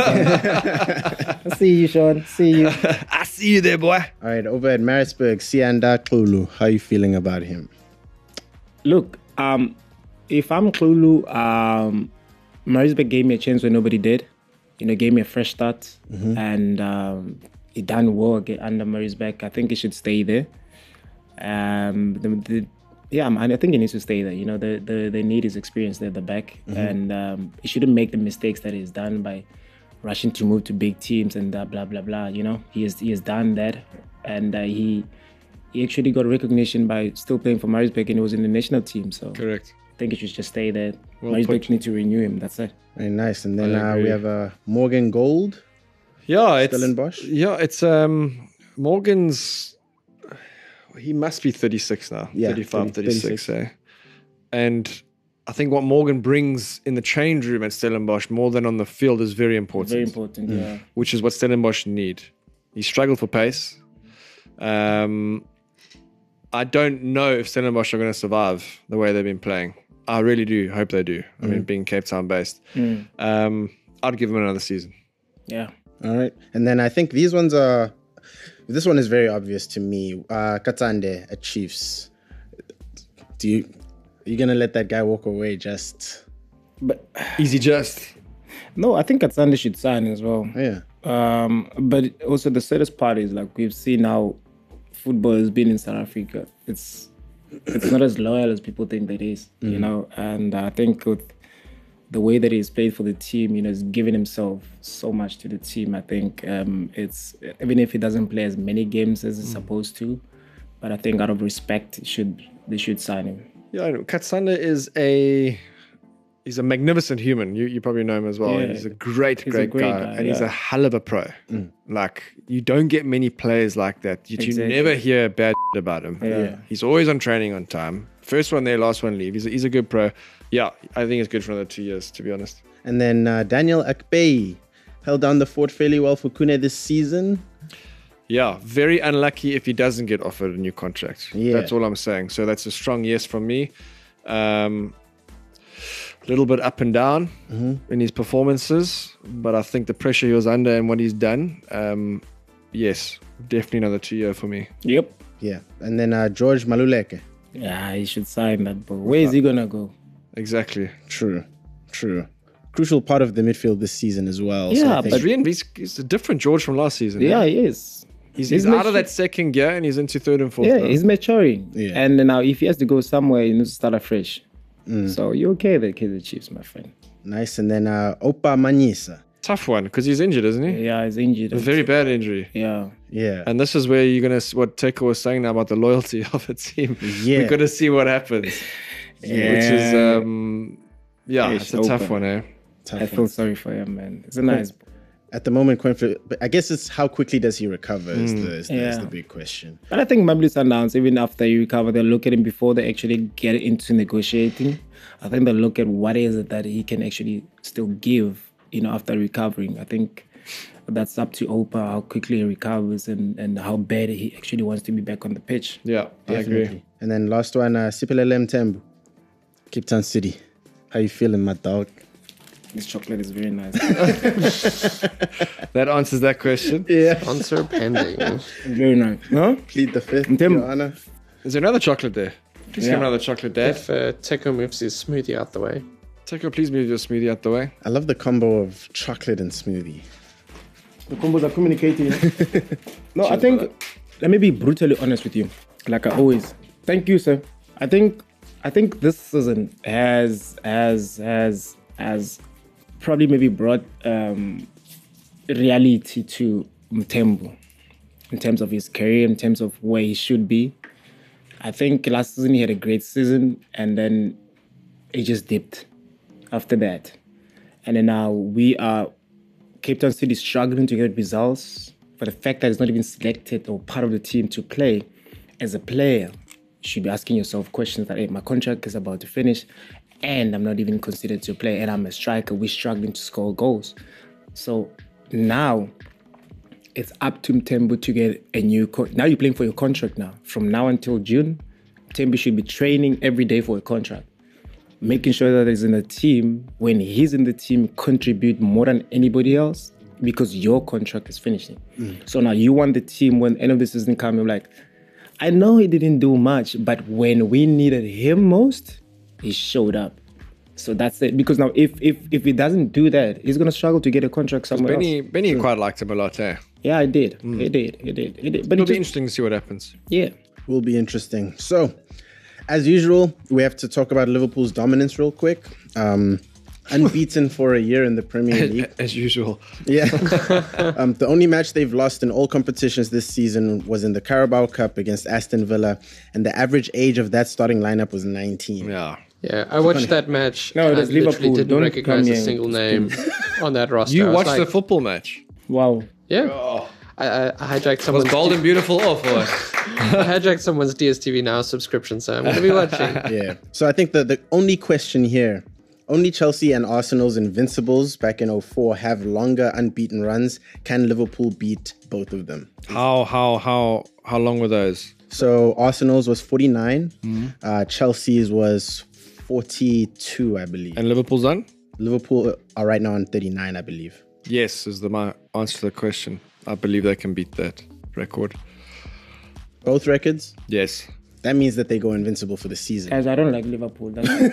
[SPEAKER 3] I see you, Sean. See you.
[SPEAKER 2] I see you there, boy.
[SPEAKER 1] All right, over at Maritzburg, Sianda Xulu. How are you feeling about him?
[SPEAKER 3] Look, if I'm Xulu, Maritzburg gave me a chance when nobody did. You know, gave me a fresh start. And he done well under Maritzburg. I think he should stay there. I think he needs to stay there. You know, they need his experience there at the back. And he shouldn't make the mistakes that he's done by rushing to move to big teams and blah, blah, blah. You know, he has done that. And he actually got recognition by still playing for Maritzburg, and he was in the national team. So
[SPEAKER 2] correct.
[SPEAKER 3] I think he should just stay there.
[SPEAKER 2] Well
[SPEAKER 3] Maritzburg
[SPEAKER 2] put.
[SPEAKER 3] need to renew him. That's it.
[SPEAKER 1] Very nice. And then
[SPEAKER 2] I agree.
[SPEAKER 1] we have Morgan Gold.
[SPEAKER 2] Yeah, it's
[SPEAKER 1] Stellenbosch.
[SPEAKER 2] Yeah, it's Morgan's. He must be 36 now.
[SPEAKER 1] Yeah,
[SPEAKER 2] 35, 36.
[SPEAKER 1] 36.
[SPEAKER 2] Eh? And I think what Morgan brings in the change room at Stellenbosch more than on the field is very important.
[SPEAKER 3] Very important, yeah.
[SPEAKER 2] Which is what Stellenbosch need. He struggled for pace. I don't know if Stellenbosch are going to survive the way they've been playing. I really do hope they do. I mean, being Cape Town based. I'd give them another season.
[SPEAKER 3] Yeah.
[SPEAKER 1] All right. And then I think these ones are... This one is very obvious to me. Katsande at Chiefs. Are you going to let that guy walk away just...
[SPEAKER 3] But
[SPEAKER 2] easy just?
[SPEAKER 3] No, I think Katsande should sign as well.
[SPEAKER 1] Yeah.
[SPEAKER 3] But also the saddest part is, like, we've seen how football has been in South Africa. It's not as loyal as people think that it is, you know. And I think with the way that he's played for the team, you know, he's given himself so much to the team. I think it's, even if he doesn't play as many games as he's supposed to, but I think out of respect, they should sign him.
[SPEAKER 2] Yeah, Katsande is he's a magnificent human. You probably know him as well.
[SPEAKER 3] Yeah.
[SPEAKER 2] He's a great
[SPEAKER 3] He's a great guy,
[SPEAKER 2] and he's
[SPEAKER 3] yeah.
[SPEAKER 2] a hell of a pro. Like, you don't get many players like that. You
[SPEAKER 3] Exactly.
[SPEAKER 2] never hear bad about him.
[SPEAKER 3] Yeah.
[SPEAKER 2] He's always on training on time. First one there, last one leave. He's a good pro. Yeah, I think it's good for another 2 years, to be honest.
[SPEAKER 1] And then Daniel Akpeyi held down the fort fairly well for Khune this season.
[SPEAKER 2] Yeah, very unlucky if he doesn't get offered a new contract.
[SPEAKER 1] Yeah.
[SPEAKER 2] That's all I'm saying. So that's a strong yes from me. Little bit up and down in his performances, but I think the pressure he was under and what he's done, yes, definitely another 2 year for me.
[SPEAKER 3] Yep.
[SPEAKER 1] Yeah. And then George Maluleke.
[SPEAKER 3] Yeah, he should sign that, but where is he gonna go?
[SPEAKER 2] Exactly.
[SPEAKER 1] True. Crucial part of the midfield this season as well.
[SPEAKER 3] Yeah,
[SPEAKER 1] so
[SPEAKER 3] but
[SPEAKER 2] he's a different George from last season.
[SPEAKER 3] Yeah, he is.
[SPEAKER 2] He's out of that second gear and he's into third and fourth.
[SPEAKER 3] Yeah,
[SPEAKER 2] now.
[SPEAKER 3] he's maturing.
[SPEAKER 1] Yeah.
[SPEAKER 3] And now if he has to go somewhere, he needs to start afresh. So you're okay there, Kaizer Chiefs, my friend.
[SPEAKER 1] Nice. And then Opa Manyisa.
[SPEAKER 2] Tough one because he's injured, isn't he?
[SPEAKER 3] Yeah, he's injured.
[SPEAKER 2] A very bad injury.
[SPEAKER 3] Yeah.
[SPEAKER 1] Yeah.
[SPEAKER 2] And this is where you're going to, what Teko was saying now about the loyalty of a team.
[SPEAKER 1] Yeah.
[SPEAKER 2] We're going to see what happens.
[SPEAKER 3] Yeah.
[SPEAKER 2] Which is, it's a tough one, eh?
[SPEAKER 3] I feel sorry for him, man. It's a nice.
[SPEAKER 1] At the moment, but I guess it's how quickly does he recover is the big question.
[SPEAKER 3] But I think Mamelodi Sundowns, even after you recover, they'll look at him before they actually get into negotiating. I think they'll look at what is it that he can actually still give, after recovering. I think that's up to Opa, how quickly he recovers and how bad he actually wants to be back on the pitch.
[SPEAKER 2] Yeah, I agree.
[SPEAKER 1] And then last one, Siphelele Mthembu, Cape Town City. How you feeling, my dog?
[SPEAKER 3] This chocolate is very nice.
[SPEAKER 2] That answers that question.
[SPEAKER 1] Yeah.
[SPEAKER 6] Answer pending.
[SPEAKER 3] Very nice. Huh?
[SPEAKER 1] Plead the fifth,
[SPEAKER 3] Mthembu.
[SPEAKER 1] Your Honor.
[SPEAKER 2] Is there another chocolate there? Please give another chocolate, Dad.
[SPEAKER 6] If Teko moves his smoothie out the way.
[SPEAKER 2] Teko, please move your smoothie out the way.
[SPEAKER 1] I love the combo of chocolate and smoothie.
[SPEAKER 3] The combos are communicating. No, I think, let me be brutally honest with you, like I always. Thank you, sir. I think this season has probably maybe brought reality to Mthembu in terms of his career, in terms of where he should be. I think last season he had a great season and then it just dipped after that. And then now Cape Town City struggling to get results for the fact that he's not even selected or part of the team to play. As a player, you should be asking yourself questions that, hey, my contract is about to finish and I'm not even considered to play and I'm a striker, we're struggling to score goals. So now it's up to Mthembu to get a new now you're playing for your contract now. From now until June, Mthembu should be training every day for a contract. Making sure that he's in the team, when he's in the team, contribute more than anybody else because your contract is finishing. So now you want the team when the end of the season comes, you're like, I know he didn't do much, but when we needed him most, he showed up. So that's it. Because now if he doesn't do that, he's going to struggle to get a contract somewhere else.
[SPEAKER 2] Benny quite liked him a lot, eh?
[SPEAKER 3] Yeah, I did. He did. But
[SPEAKER 2] it'll be interesting to see what happens.
[SPEAKER 3] Yeah.
[SPEAKER 1] Will be interesting. So, as usual, we have to talk about Liverpool's dominance real quick. Unbeaten for a year in the Premier League.
[SPEAKER 2] As usual.
[SPEAKER 1] Yeah. The only match they've lost in all competitions this season was in the Carabao Cup against Aston Villa, and the average age of that starting lineup was 19.
[SPEAKER 6] Yeah, I watched that match.
[SPEAKER 3] No,
[SPEAKER 6] and
[SPEAKER 3] it was Liverpool.
[SPEAKER 6] Didn't
[SPEAKER 3] Don't
[SPEAKER 6] recognize
[SPEAKER 3] come
[SPEAKER 6] a
[SPEAKER 3] here.
[SPEAKER 6] single name on that roster.
[SPEAKER 2] You
[SPEAKER 6] I was
[SPEAKER 2] watched
[SPEAKER 6] like,
[SPEAKER 2] the football match?
[SPEAKER 3] Wow.
[SPEAKER 6] Yeah. I hijacked someone's...
[SPEAKER 2] Was bold and beautiful off or what?
[SPEAKER 6] I hijacked someone's DSTV Now subscription, so I'm going to be watching.
[SPEAKER 1] Yeah. So I think the only question here, only Chelsea and Arsenal's Invincibles back in 2004 have longer unbeaten runs. Can Liverpool beat both of them?
[SPEAKER 2] How long were those?
[SPEAKER 1] So Arsenal's was 49. Chelsea's was 42, I believe.
[SPEAKER 2] And Liverpool's on?
[SPEAKER 1] Liverpool are right now on 39, I believe.
[SPEAKER 2] Yes, is my answer to the question. I believe they can beat that record.
[SPEAKER 1] Both records?
[SPEAKER 2] Yes.
[SPEAKER 1] That means that they go invincible for the season.
[SPEAKER 3] Guys, I don't like Liverpool.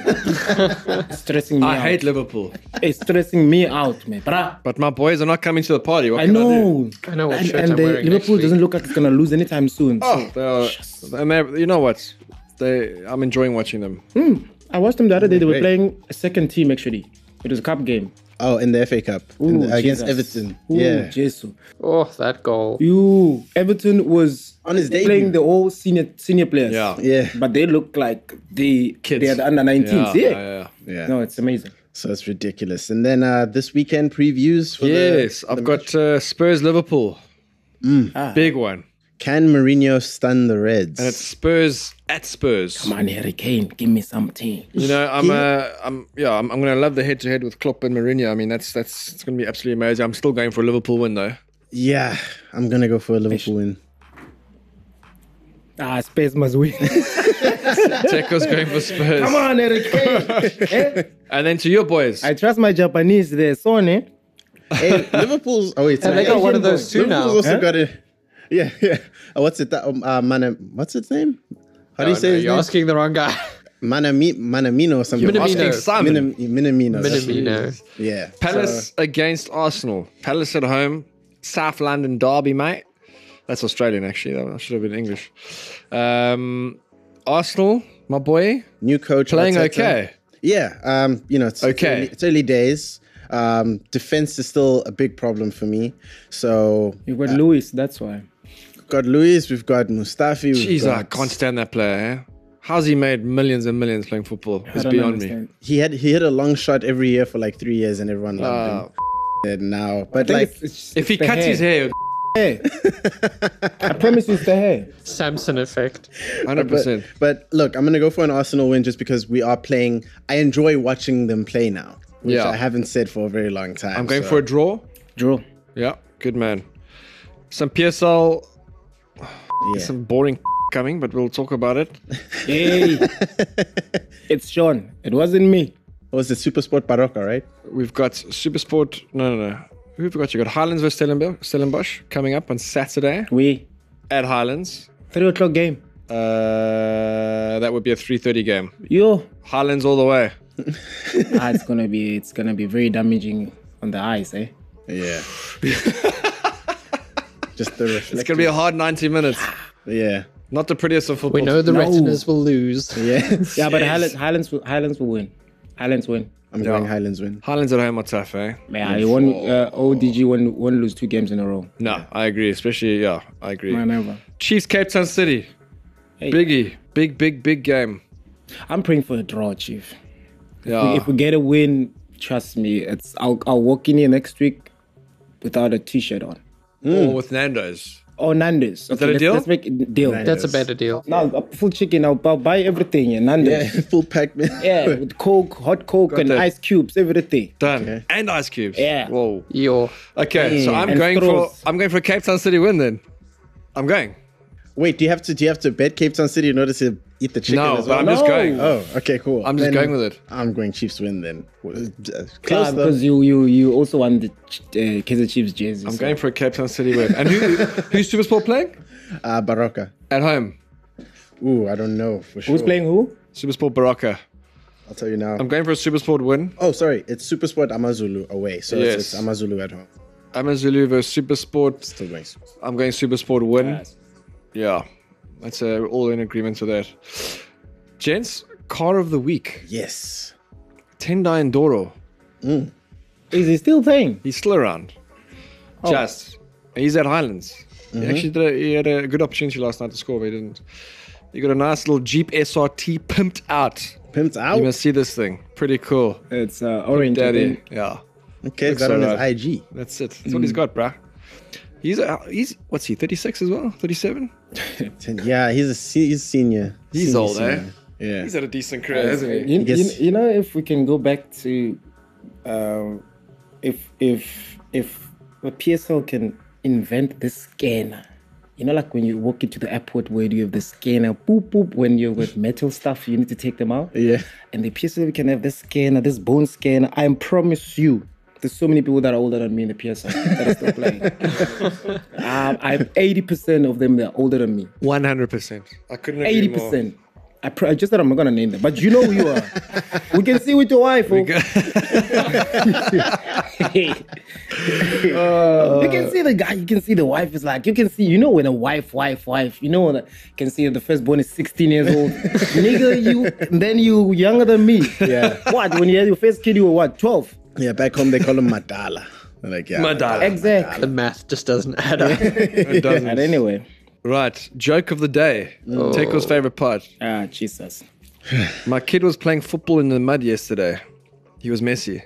[SPEAKER 3] It's stressing me out.
[SPEAKER 2] I hate Liverpool.
[SPEAKER 3] It's stressing me out, man.
[SPEAKER 2] But my boys are not coming to the party. What
[SPEAKER 3] I
[SPEAKER 2] can
[SPEAKER 3] know.
[SPEAKER 6] I know what shirt
[SPEAKER 3] and
[SPEAKER 6] I'm wearing
[SPEAKER 3] Liverpool
[SPEAKER 6] next
[SPEAKER 3] doesn't
[SPEAKER 6] week.
[SPEAKER 3] look like it's going to lose anytime soon.
[SPEAKER 2] You know what? I'm enjoying watching them.
[SPEAKER 3] I watched them the other day. They were playing a second team, actually. It was a cup game.
[SPEAKER 1] Oh, in the FA Cup. Against Everton.
[SPEAKER 3] Yeah. Jesus.
[SPEAKER 6] Oh, that goal.
[SPEAKER 3] Everton was
[SPEAKER 1] on his debut
[SPEAKER 3] playing the whole senior players.
[SPEAKER 1] Yeah.
[SPEAKER 3] But they look like they are the under 19s.
[SPEAKER 1] Yeah.
[SPEAKER 3] No, it's amazing.
[SPEAKER 1] So it's ridiculous. And then this weekend previews for
[SPEAKER 2] I've got Spurs Liverpool. Big one.
[SPEAKER 1] Can Mourinho stun the Reds?
[SPEAKER 2] And it's Spurs at Spurs.
[SPEAKER 3] Come on, Harry Kane, give me something.
[SPEAKER 2] You know, I'm gonna love the head-to-head with Klopp and Mourinho. I mean, it's gonna be absolutely amazing. I'm still going for a Liverpool win though.
[SPEAKER 1] Yeah, I'm gonna go for a Liverpool win.
[SPEAKER 3] Spurs must win.
[SPEAKER 2] Teko's going for Spurs.
[SPEAKER 3] Come on, Eric. Hey.
[SPEAKER 2] And then to your boys.
[SPEAKER 3] I trust my Japanese there, Sony.
[SPEAKER 1] Hey, Liverpool's. Oh wait,
[SPEAKER 6] And they got one of those too now.
[SPEAKER 1] Liverpool's also got it. Yeah. What's it? What's its name? How do you say?
[SPEAKER 6] You're asking the wrong guy.
[SPEAKER 1] Manamino or something.
[SPEAKER 2] You're asking Simon.
[SPEAKER 1] Minamino. Yeah.
[SPEAKER 2] Palace against Arsenal. Palace at home. South London derby, mate. That's Australian, actually. That should have been English. Arsenal, my boy.
[SPEAKER 1] New coach.
[SPEAKER 2] Playing
[SPEAKER 1] Arteta.
[SPEAKER 2] okay.
[SPEAKER 1] Yeah. It's
[SPEAKER 2] okay.
[SPEAKER 1] It's early days. Defense is still a big problem for me. So
[SPEAKER 3] You've got Luis, that's why.
[SPEAKER 1] We've got Luis, we've got Mustafi.
[SPEAKER 2] Jeez, I can't stand that player. Eh? How's he made millions and millions playing football? It's beyond me.
[SPEAKER 1] He hit a long shot every year for like 3 years and everyone loved him. Now, but like,
[SPEAKER 2] if he cuts his hair,
[SPEAKER 3] I promise you it's the hair.
[SPEAKER 6] Samson effect.
[SPEAKER 2] 100%.
[SPEAKER 1] But look, I'm gonna go for an Arsenal win just because we are playing. I enjoy watching them play now, which I haven't said for a very long time.
[SPEAKER 2] I'm going for a draw.
[SPEAKER 3] Draw.
[SPEAKER 2] Yeah, good man. Some PSL, some boring coming, but we'll talk about it.
[SPEAKER 3] Hey, it's Sean. It wasn't me.
[SPEAKER 1] What was it? Supersport Barocca, right?
[SPEAKER 2] We've got Supersport. No. Who have we got? You got Highlands versus Stellenbosch coming up on Saturday. At Highlands.
[SPEAKER 3] 3 o'clock game.
[SPEAKER 2] That would be a 3:30 game.
[SPEAKER 3] Yo.
[SPEAKER 2] Highlands all the way.
[SPEAKER 3] It's gonna be very damaging on the eyes, eh?
[SPEAKER 1] Yeah. Just the reflective.
[SPEAKER 2] It's gonna be a hard 90 minutes.
[SPEAKER 1] Yeah.
[SPEAKER 2] Not the prettiest of football.
[SPEAKER 6] We know the retinas will lose.
[SPEAKER 1] Yeah.
[SPEAKER 3] But Highlands will win. Highlands win.
[SPEAKER 1] I'm going Highlands win.
[SPEAKER 2] Highlands at home are tough, eh?
[SPEAKER 3] Yeah, he won. ODG won lose 2 games in a row.
[SPEAKER 2] No, I agree. Especially, I agree.
[SPEAKER 3] Whenever.
[SPEAKER 2] Chiefs, Cape Town City.
[SPEAKER 3] Hey.
[SPEAKER 2] Biggie. Big game.
[SPEAKER 3] I'm praying for a draw, Chief.
[SPEAKER 2] Yeah.
[SPEAKER 3] If we get a win, trust me, I'll walk in here next week without a t-shirt on.
[SPEAKER 2] Or with Nando's.
[SPEAKER 3] Oh, Nando's.
[SPEAKER 2] Is that a deal?
[SPEAKER 3] Let's make a deal.
[SPEAKER 6] That's a better deal.
[SPEAKER 3] No, a full chicken. I'll buy everything. Yeah, Nando's.
[SPEAKER 1] Yeah, full pack, man.
[SPEAKER 3] Yeah, with Coke, hot Coke,
[SPEAKER 2] Got
[SPEAKER 3] and
[SPEAKER 2] that.
[SPEAKER 3] ice cubes, everything.
[SPEAKER 2] Done.
[SPEAKER 1] Okay.
[SPEAKER 2] And ice cubes.
[SPEAKER 3] Yeah.
[SPEAKER 2] Whoa.
[SPEAKER 6] Yo.
[SPEAKER 2] Okay, so I'm
[SPEAKER 3] And
[SPEAKER 2] going
[SPEAKER 3] straws.
[SPEAKER 2] for a Cape Town City win then. I'm going.
[SPEAKER 1] Wait, do you have to bet Cape Town City in order to eat the chicken
[SPEAKER 2] No,
[SPEAKER 1] as
[SPEAKER 2] but
[SPEAKER 1] well?
[SPEAKER 2] I'm just going.
[SPEAKER 1] Oh, okay, cool.
[SPEAKER 2] I'm just
[SPEAKER 1] Then
[SPEAKER 2] going with it.
[SPEAKER 1] I'm going Chiefs win then. Close though.
[SPEAKER 3] Because you also won the Kaizer Chiefs jersey.
[SPEAKER 2] I'm going for a Cape Town City win. And who's Supersport playing?
[SPEAKER 1] Barocca.
[SPEAKER 2] At home.
[SPEAKER 1] Ooh, I don't know for sure.
[SPEAKER 3] Who's playing who?
[SPEAKER 2] Supersport Barocca.
[SPEAKER 1] I'll tell you now.
[SPEAKER 2] I'm going for a Supersport win.
[SPEAKER 1] Oh, sorry. It's Supersport Amazulu away. So
[SPEAKER 2] Yes.
[SPEAKER 1] it's Amazulu at home.
[SPEAKER 2] Amazulu versus Supersport.
[SPEAKER 1] Still going.
[SPEAKER 2] I'm going Supersport win.
[SPEAKER 3] Yes.
[SPEAKER 2] Yeah. That's all in agreement with that. Gents, car of the week.
[SPEAKER 1] Yes.
[SPEAKER 2] Tendai Ndoro.
[SPEAKER 3] Is he still playing?
[SPEAKER 2] He's still around. He's at Highlands. He actually he had a good opportunity last night to score, but he didn't. He got a nice little Jeep SRT pimped out.
[SPEAKER 1] Pimped out?
[SPEAKER 2] You must see this thing. Pretty cool.
[SPEAKER 3] It's orange. I
[SPEAKER 2] Daddy.
[SPEAKER 3] think.
[SPEAKER 2] Yeah.
[SPEAKER 1] Okay,
[SPEAKER 2] Looks
[SPEAKER 1] got on
[SPEAKER 2] alright.
[SPEAKER 1] his IG.
[SPEAKER 2] That's it. That's what he's got, bruh. He's what's he, 36 as well? 37?
[SPEAKER 1] Yeah, he's senior.
[SPEAKER 2] He's
[SPEAKER 1] Senior,
[SPEAKER 2] old, eh?
[SPEAKER 1] senior. Yeah.
[SPEAKER 2] He's had a decent career, hasn't he?
[SPEAKER 3] You know, if we can go back to, if the PSL can invent this scanner, you know, like when you walk into the airport where you have the scanner, boop boop. When you're with metal stuff, you need to take them out.
[SPEAKER 1] Yeah.
[SPEAKER 3] And the PSL can have this scanner, this bone scanner. I promise you, there's so many people that are older than me in the PSL that are still playing. I'm 80% of them that are older than me.
[SPEAKER 2] 100%. I couldn't agree more.
[SPEAKER 3] 80%. I just said I'm not gonna name them, but you know who you are. We can see with your wife. You can see the guy. You can see the wife is like. You can see. You know when a wife. You know when you can see the firstborn is 16 years old. Nigga, you younger than me.
[SPEAKER 1] Yeah.
[SPEAKER 3] What? When you had your first kid, you were what? 12.
[SPEAKER 1] Yeah, back home they call him Madala. They're like, yeah.
[SPEAKER 2] Madala.
[SPEAKER 3] Exactly.
[SPEAKER 6] The math just doesn't add up.
[SPEAKER 2] It doesn't.
[SPEAKER 3] And anyway.
[SPEAKER 2] Right. Joke of the day. Teko's favorite part.
[SPEAKER 3] Ah, Jesus.
[SPEAKER 2] My kid was playing football in the mud yesterday. He was messy.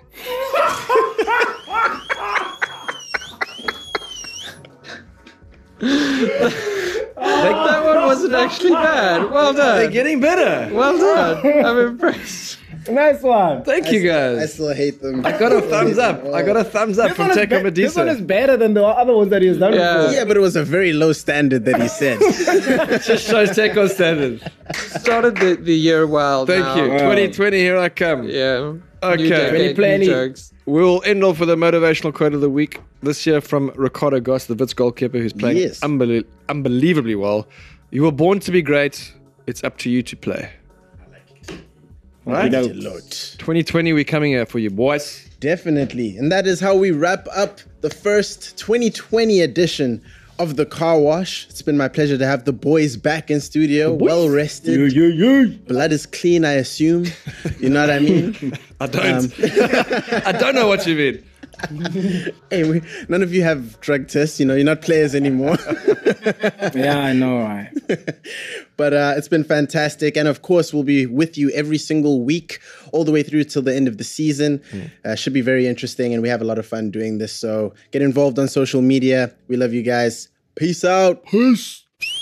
[SPEAKER 6] That one wasn't actually bad. Well done.
[SPEAKER 2] They're getting better.
[SPEAKER 6] Well done. I'm impressed.
[SPEAKER 3] Nice one.
[SPEAKER 2] Thank you, guys.
[SPEAKER 1] I still hate them.
[SPEAKER 2] I got a thumbs up. I got a thumbs up from Teko Madisa.
[SPEAKER 3] This one is better than the other ones that he's done before.
[SPEAKER 1] Yeah, but it was a very low standard that he said.
[SPEAKER 2] Just shows Teko's standard.
[SPEAKER 6] Started the year well.
[SPEAKER 2] Thank you. 2020, here I come.
[SPEAKER 6] Yeah.
[SPEAKER 2] Okay.
[SPEAKER 6] New jokes.
[SPEAKER 2] We'll end off with a motivational quote of the week. This year from Ricardo Goss, the Wits goalkeeper, who's playing unbelievably well. You were born to be great. It's up to you to play. Right? 2020, we're coming here for you, boys.
[SPEAKER 1] Definitely. And that is how we wrap up the first 2020 edition of The Car Wash. It's been my pleasure to have the boys back in studio, well rested. Blood is clean, I assume. You know what I mean?
[SPEAKER 2] I don't. I don't know what you mean.
[SPEAKER 1] Hey, none of you have drug tests. You're not players anymore.
[SPEAKER 3] Yeah, I know, right?
[SPEAKER 1] But it's been fantastic. And of course, we'll be with you every single week, all the way through till the end of the season. Should be very interesting. And we have a lot of fun doing this. So get involved on social media. We love you guys. Peace out.
[SPEAKER 2] Peace.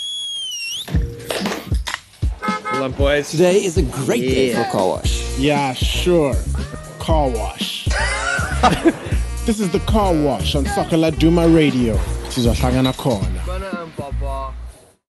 [SPEAKER 2] Hold on, boys.
[SPEAKER 4] Today is a great day for Car Wash.
[SPEAKER 5] Yeah, sure. Car Wash. This is the Car Wash on Sakala Duma Radio. Sizohlangana khona.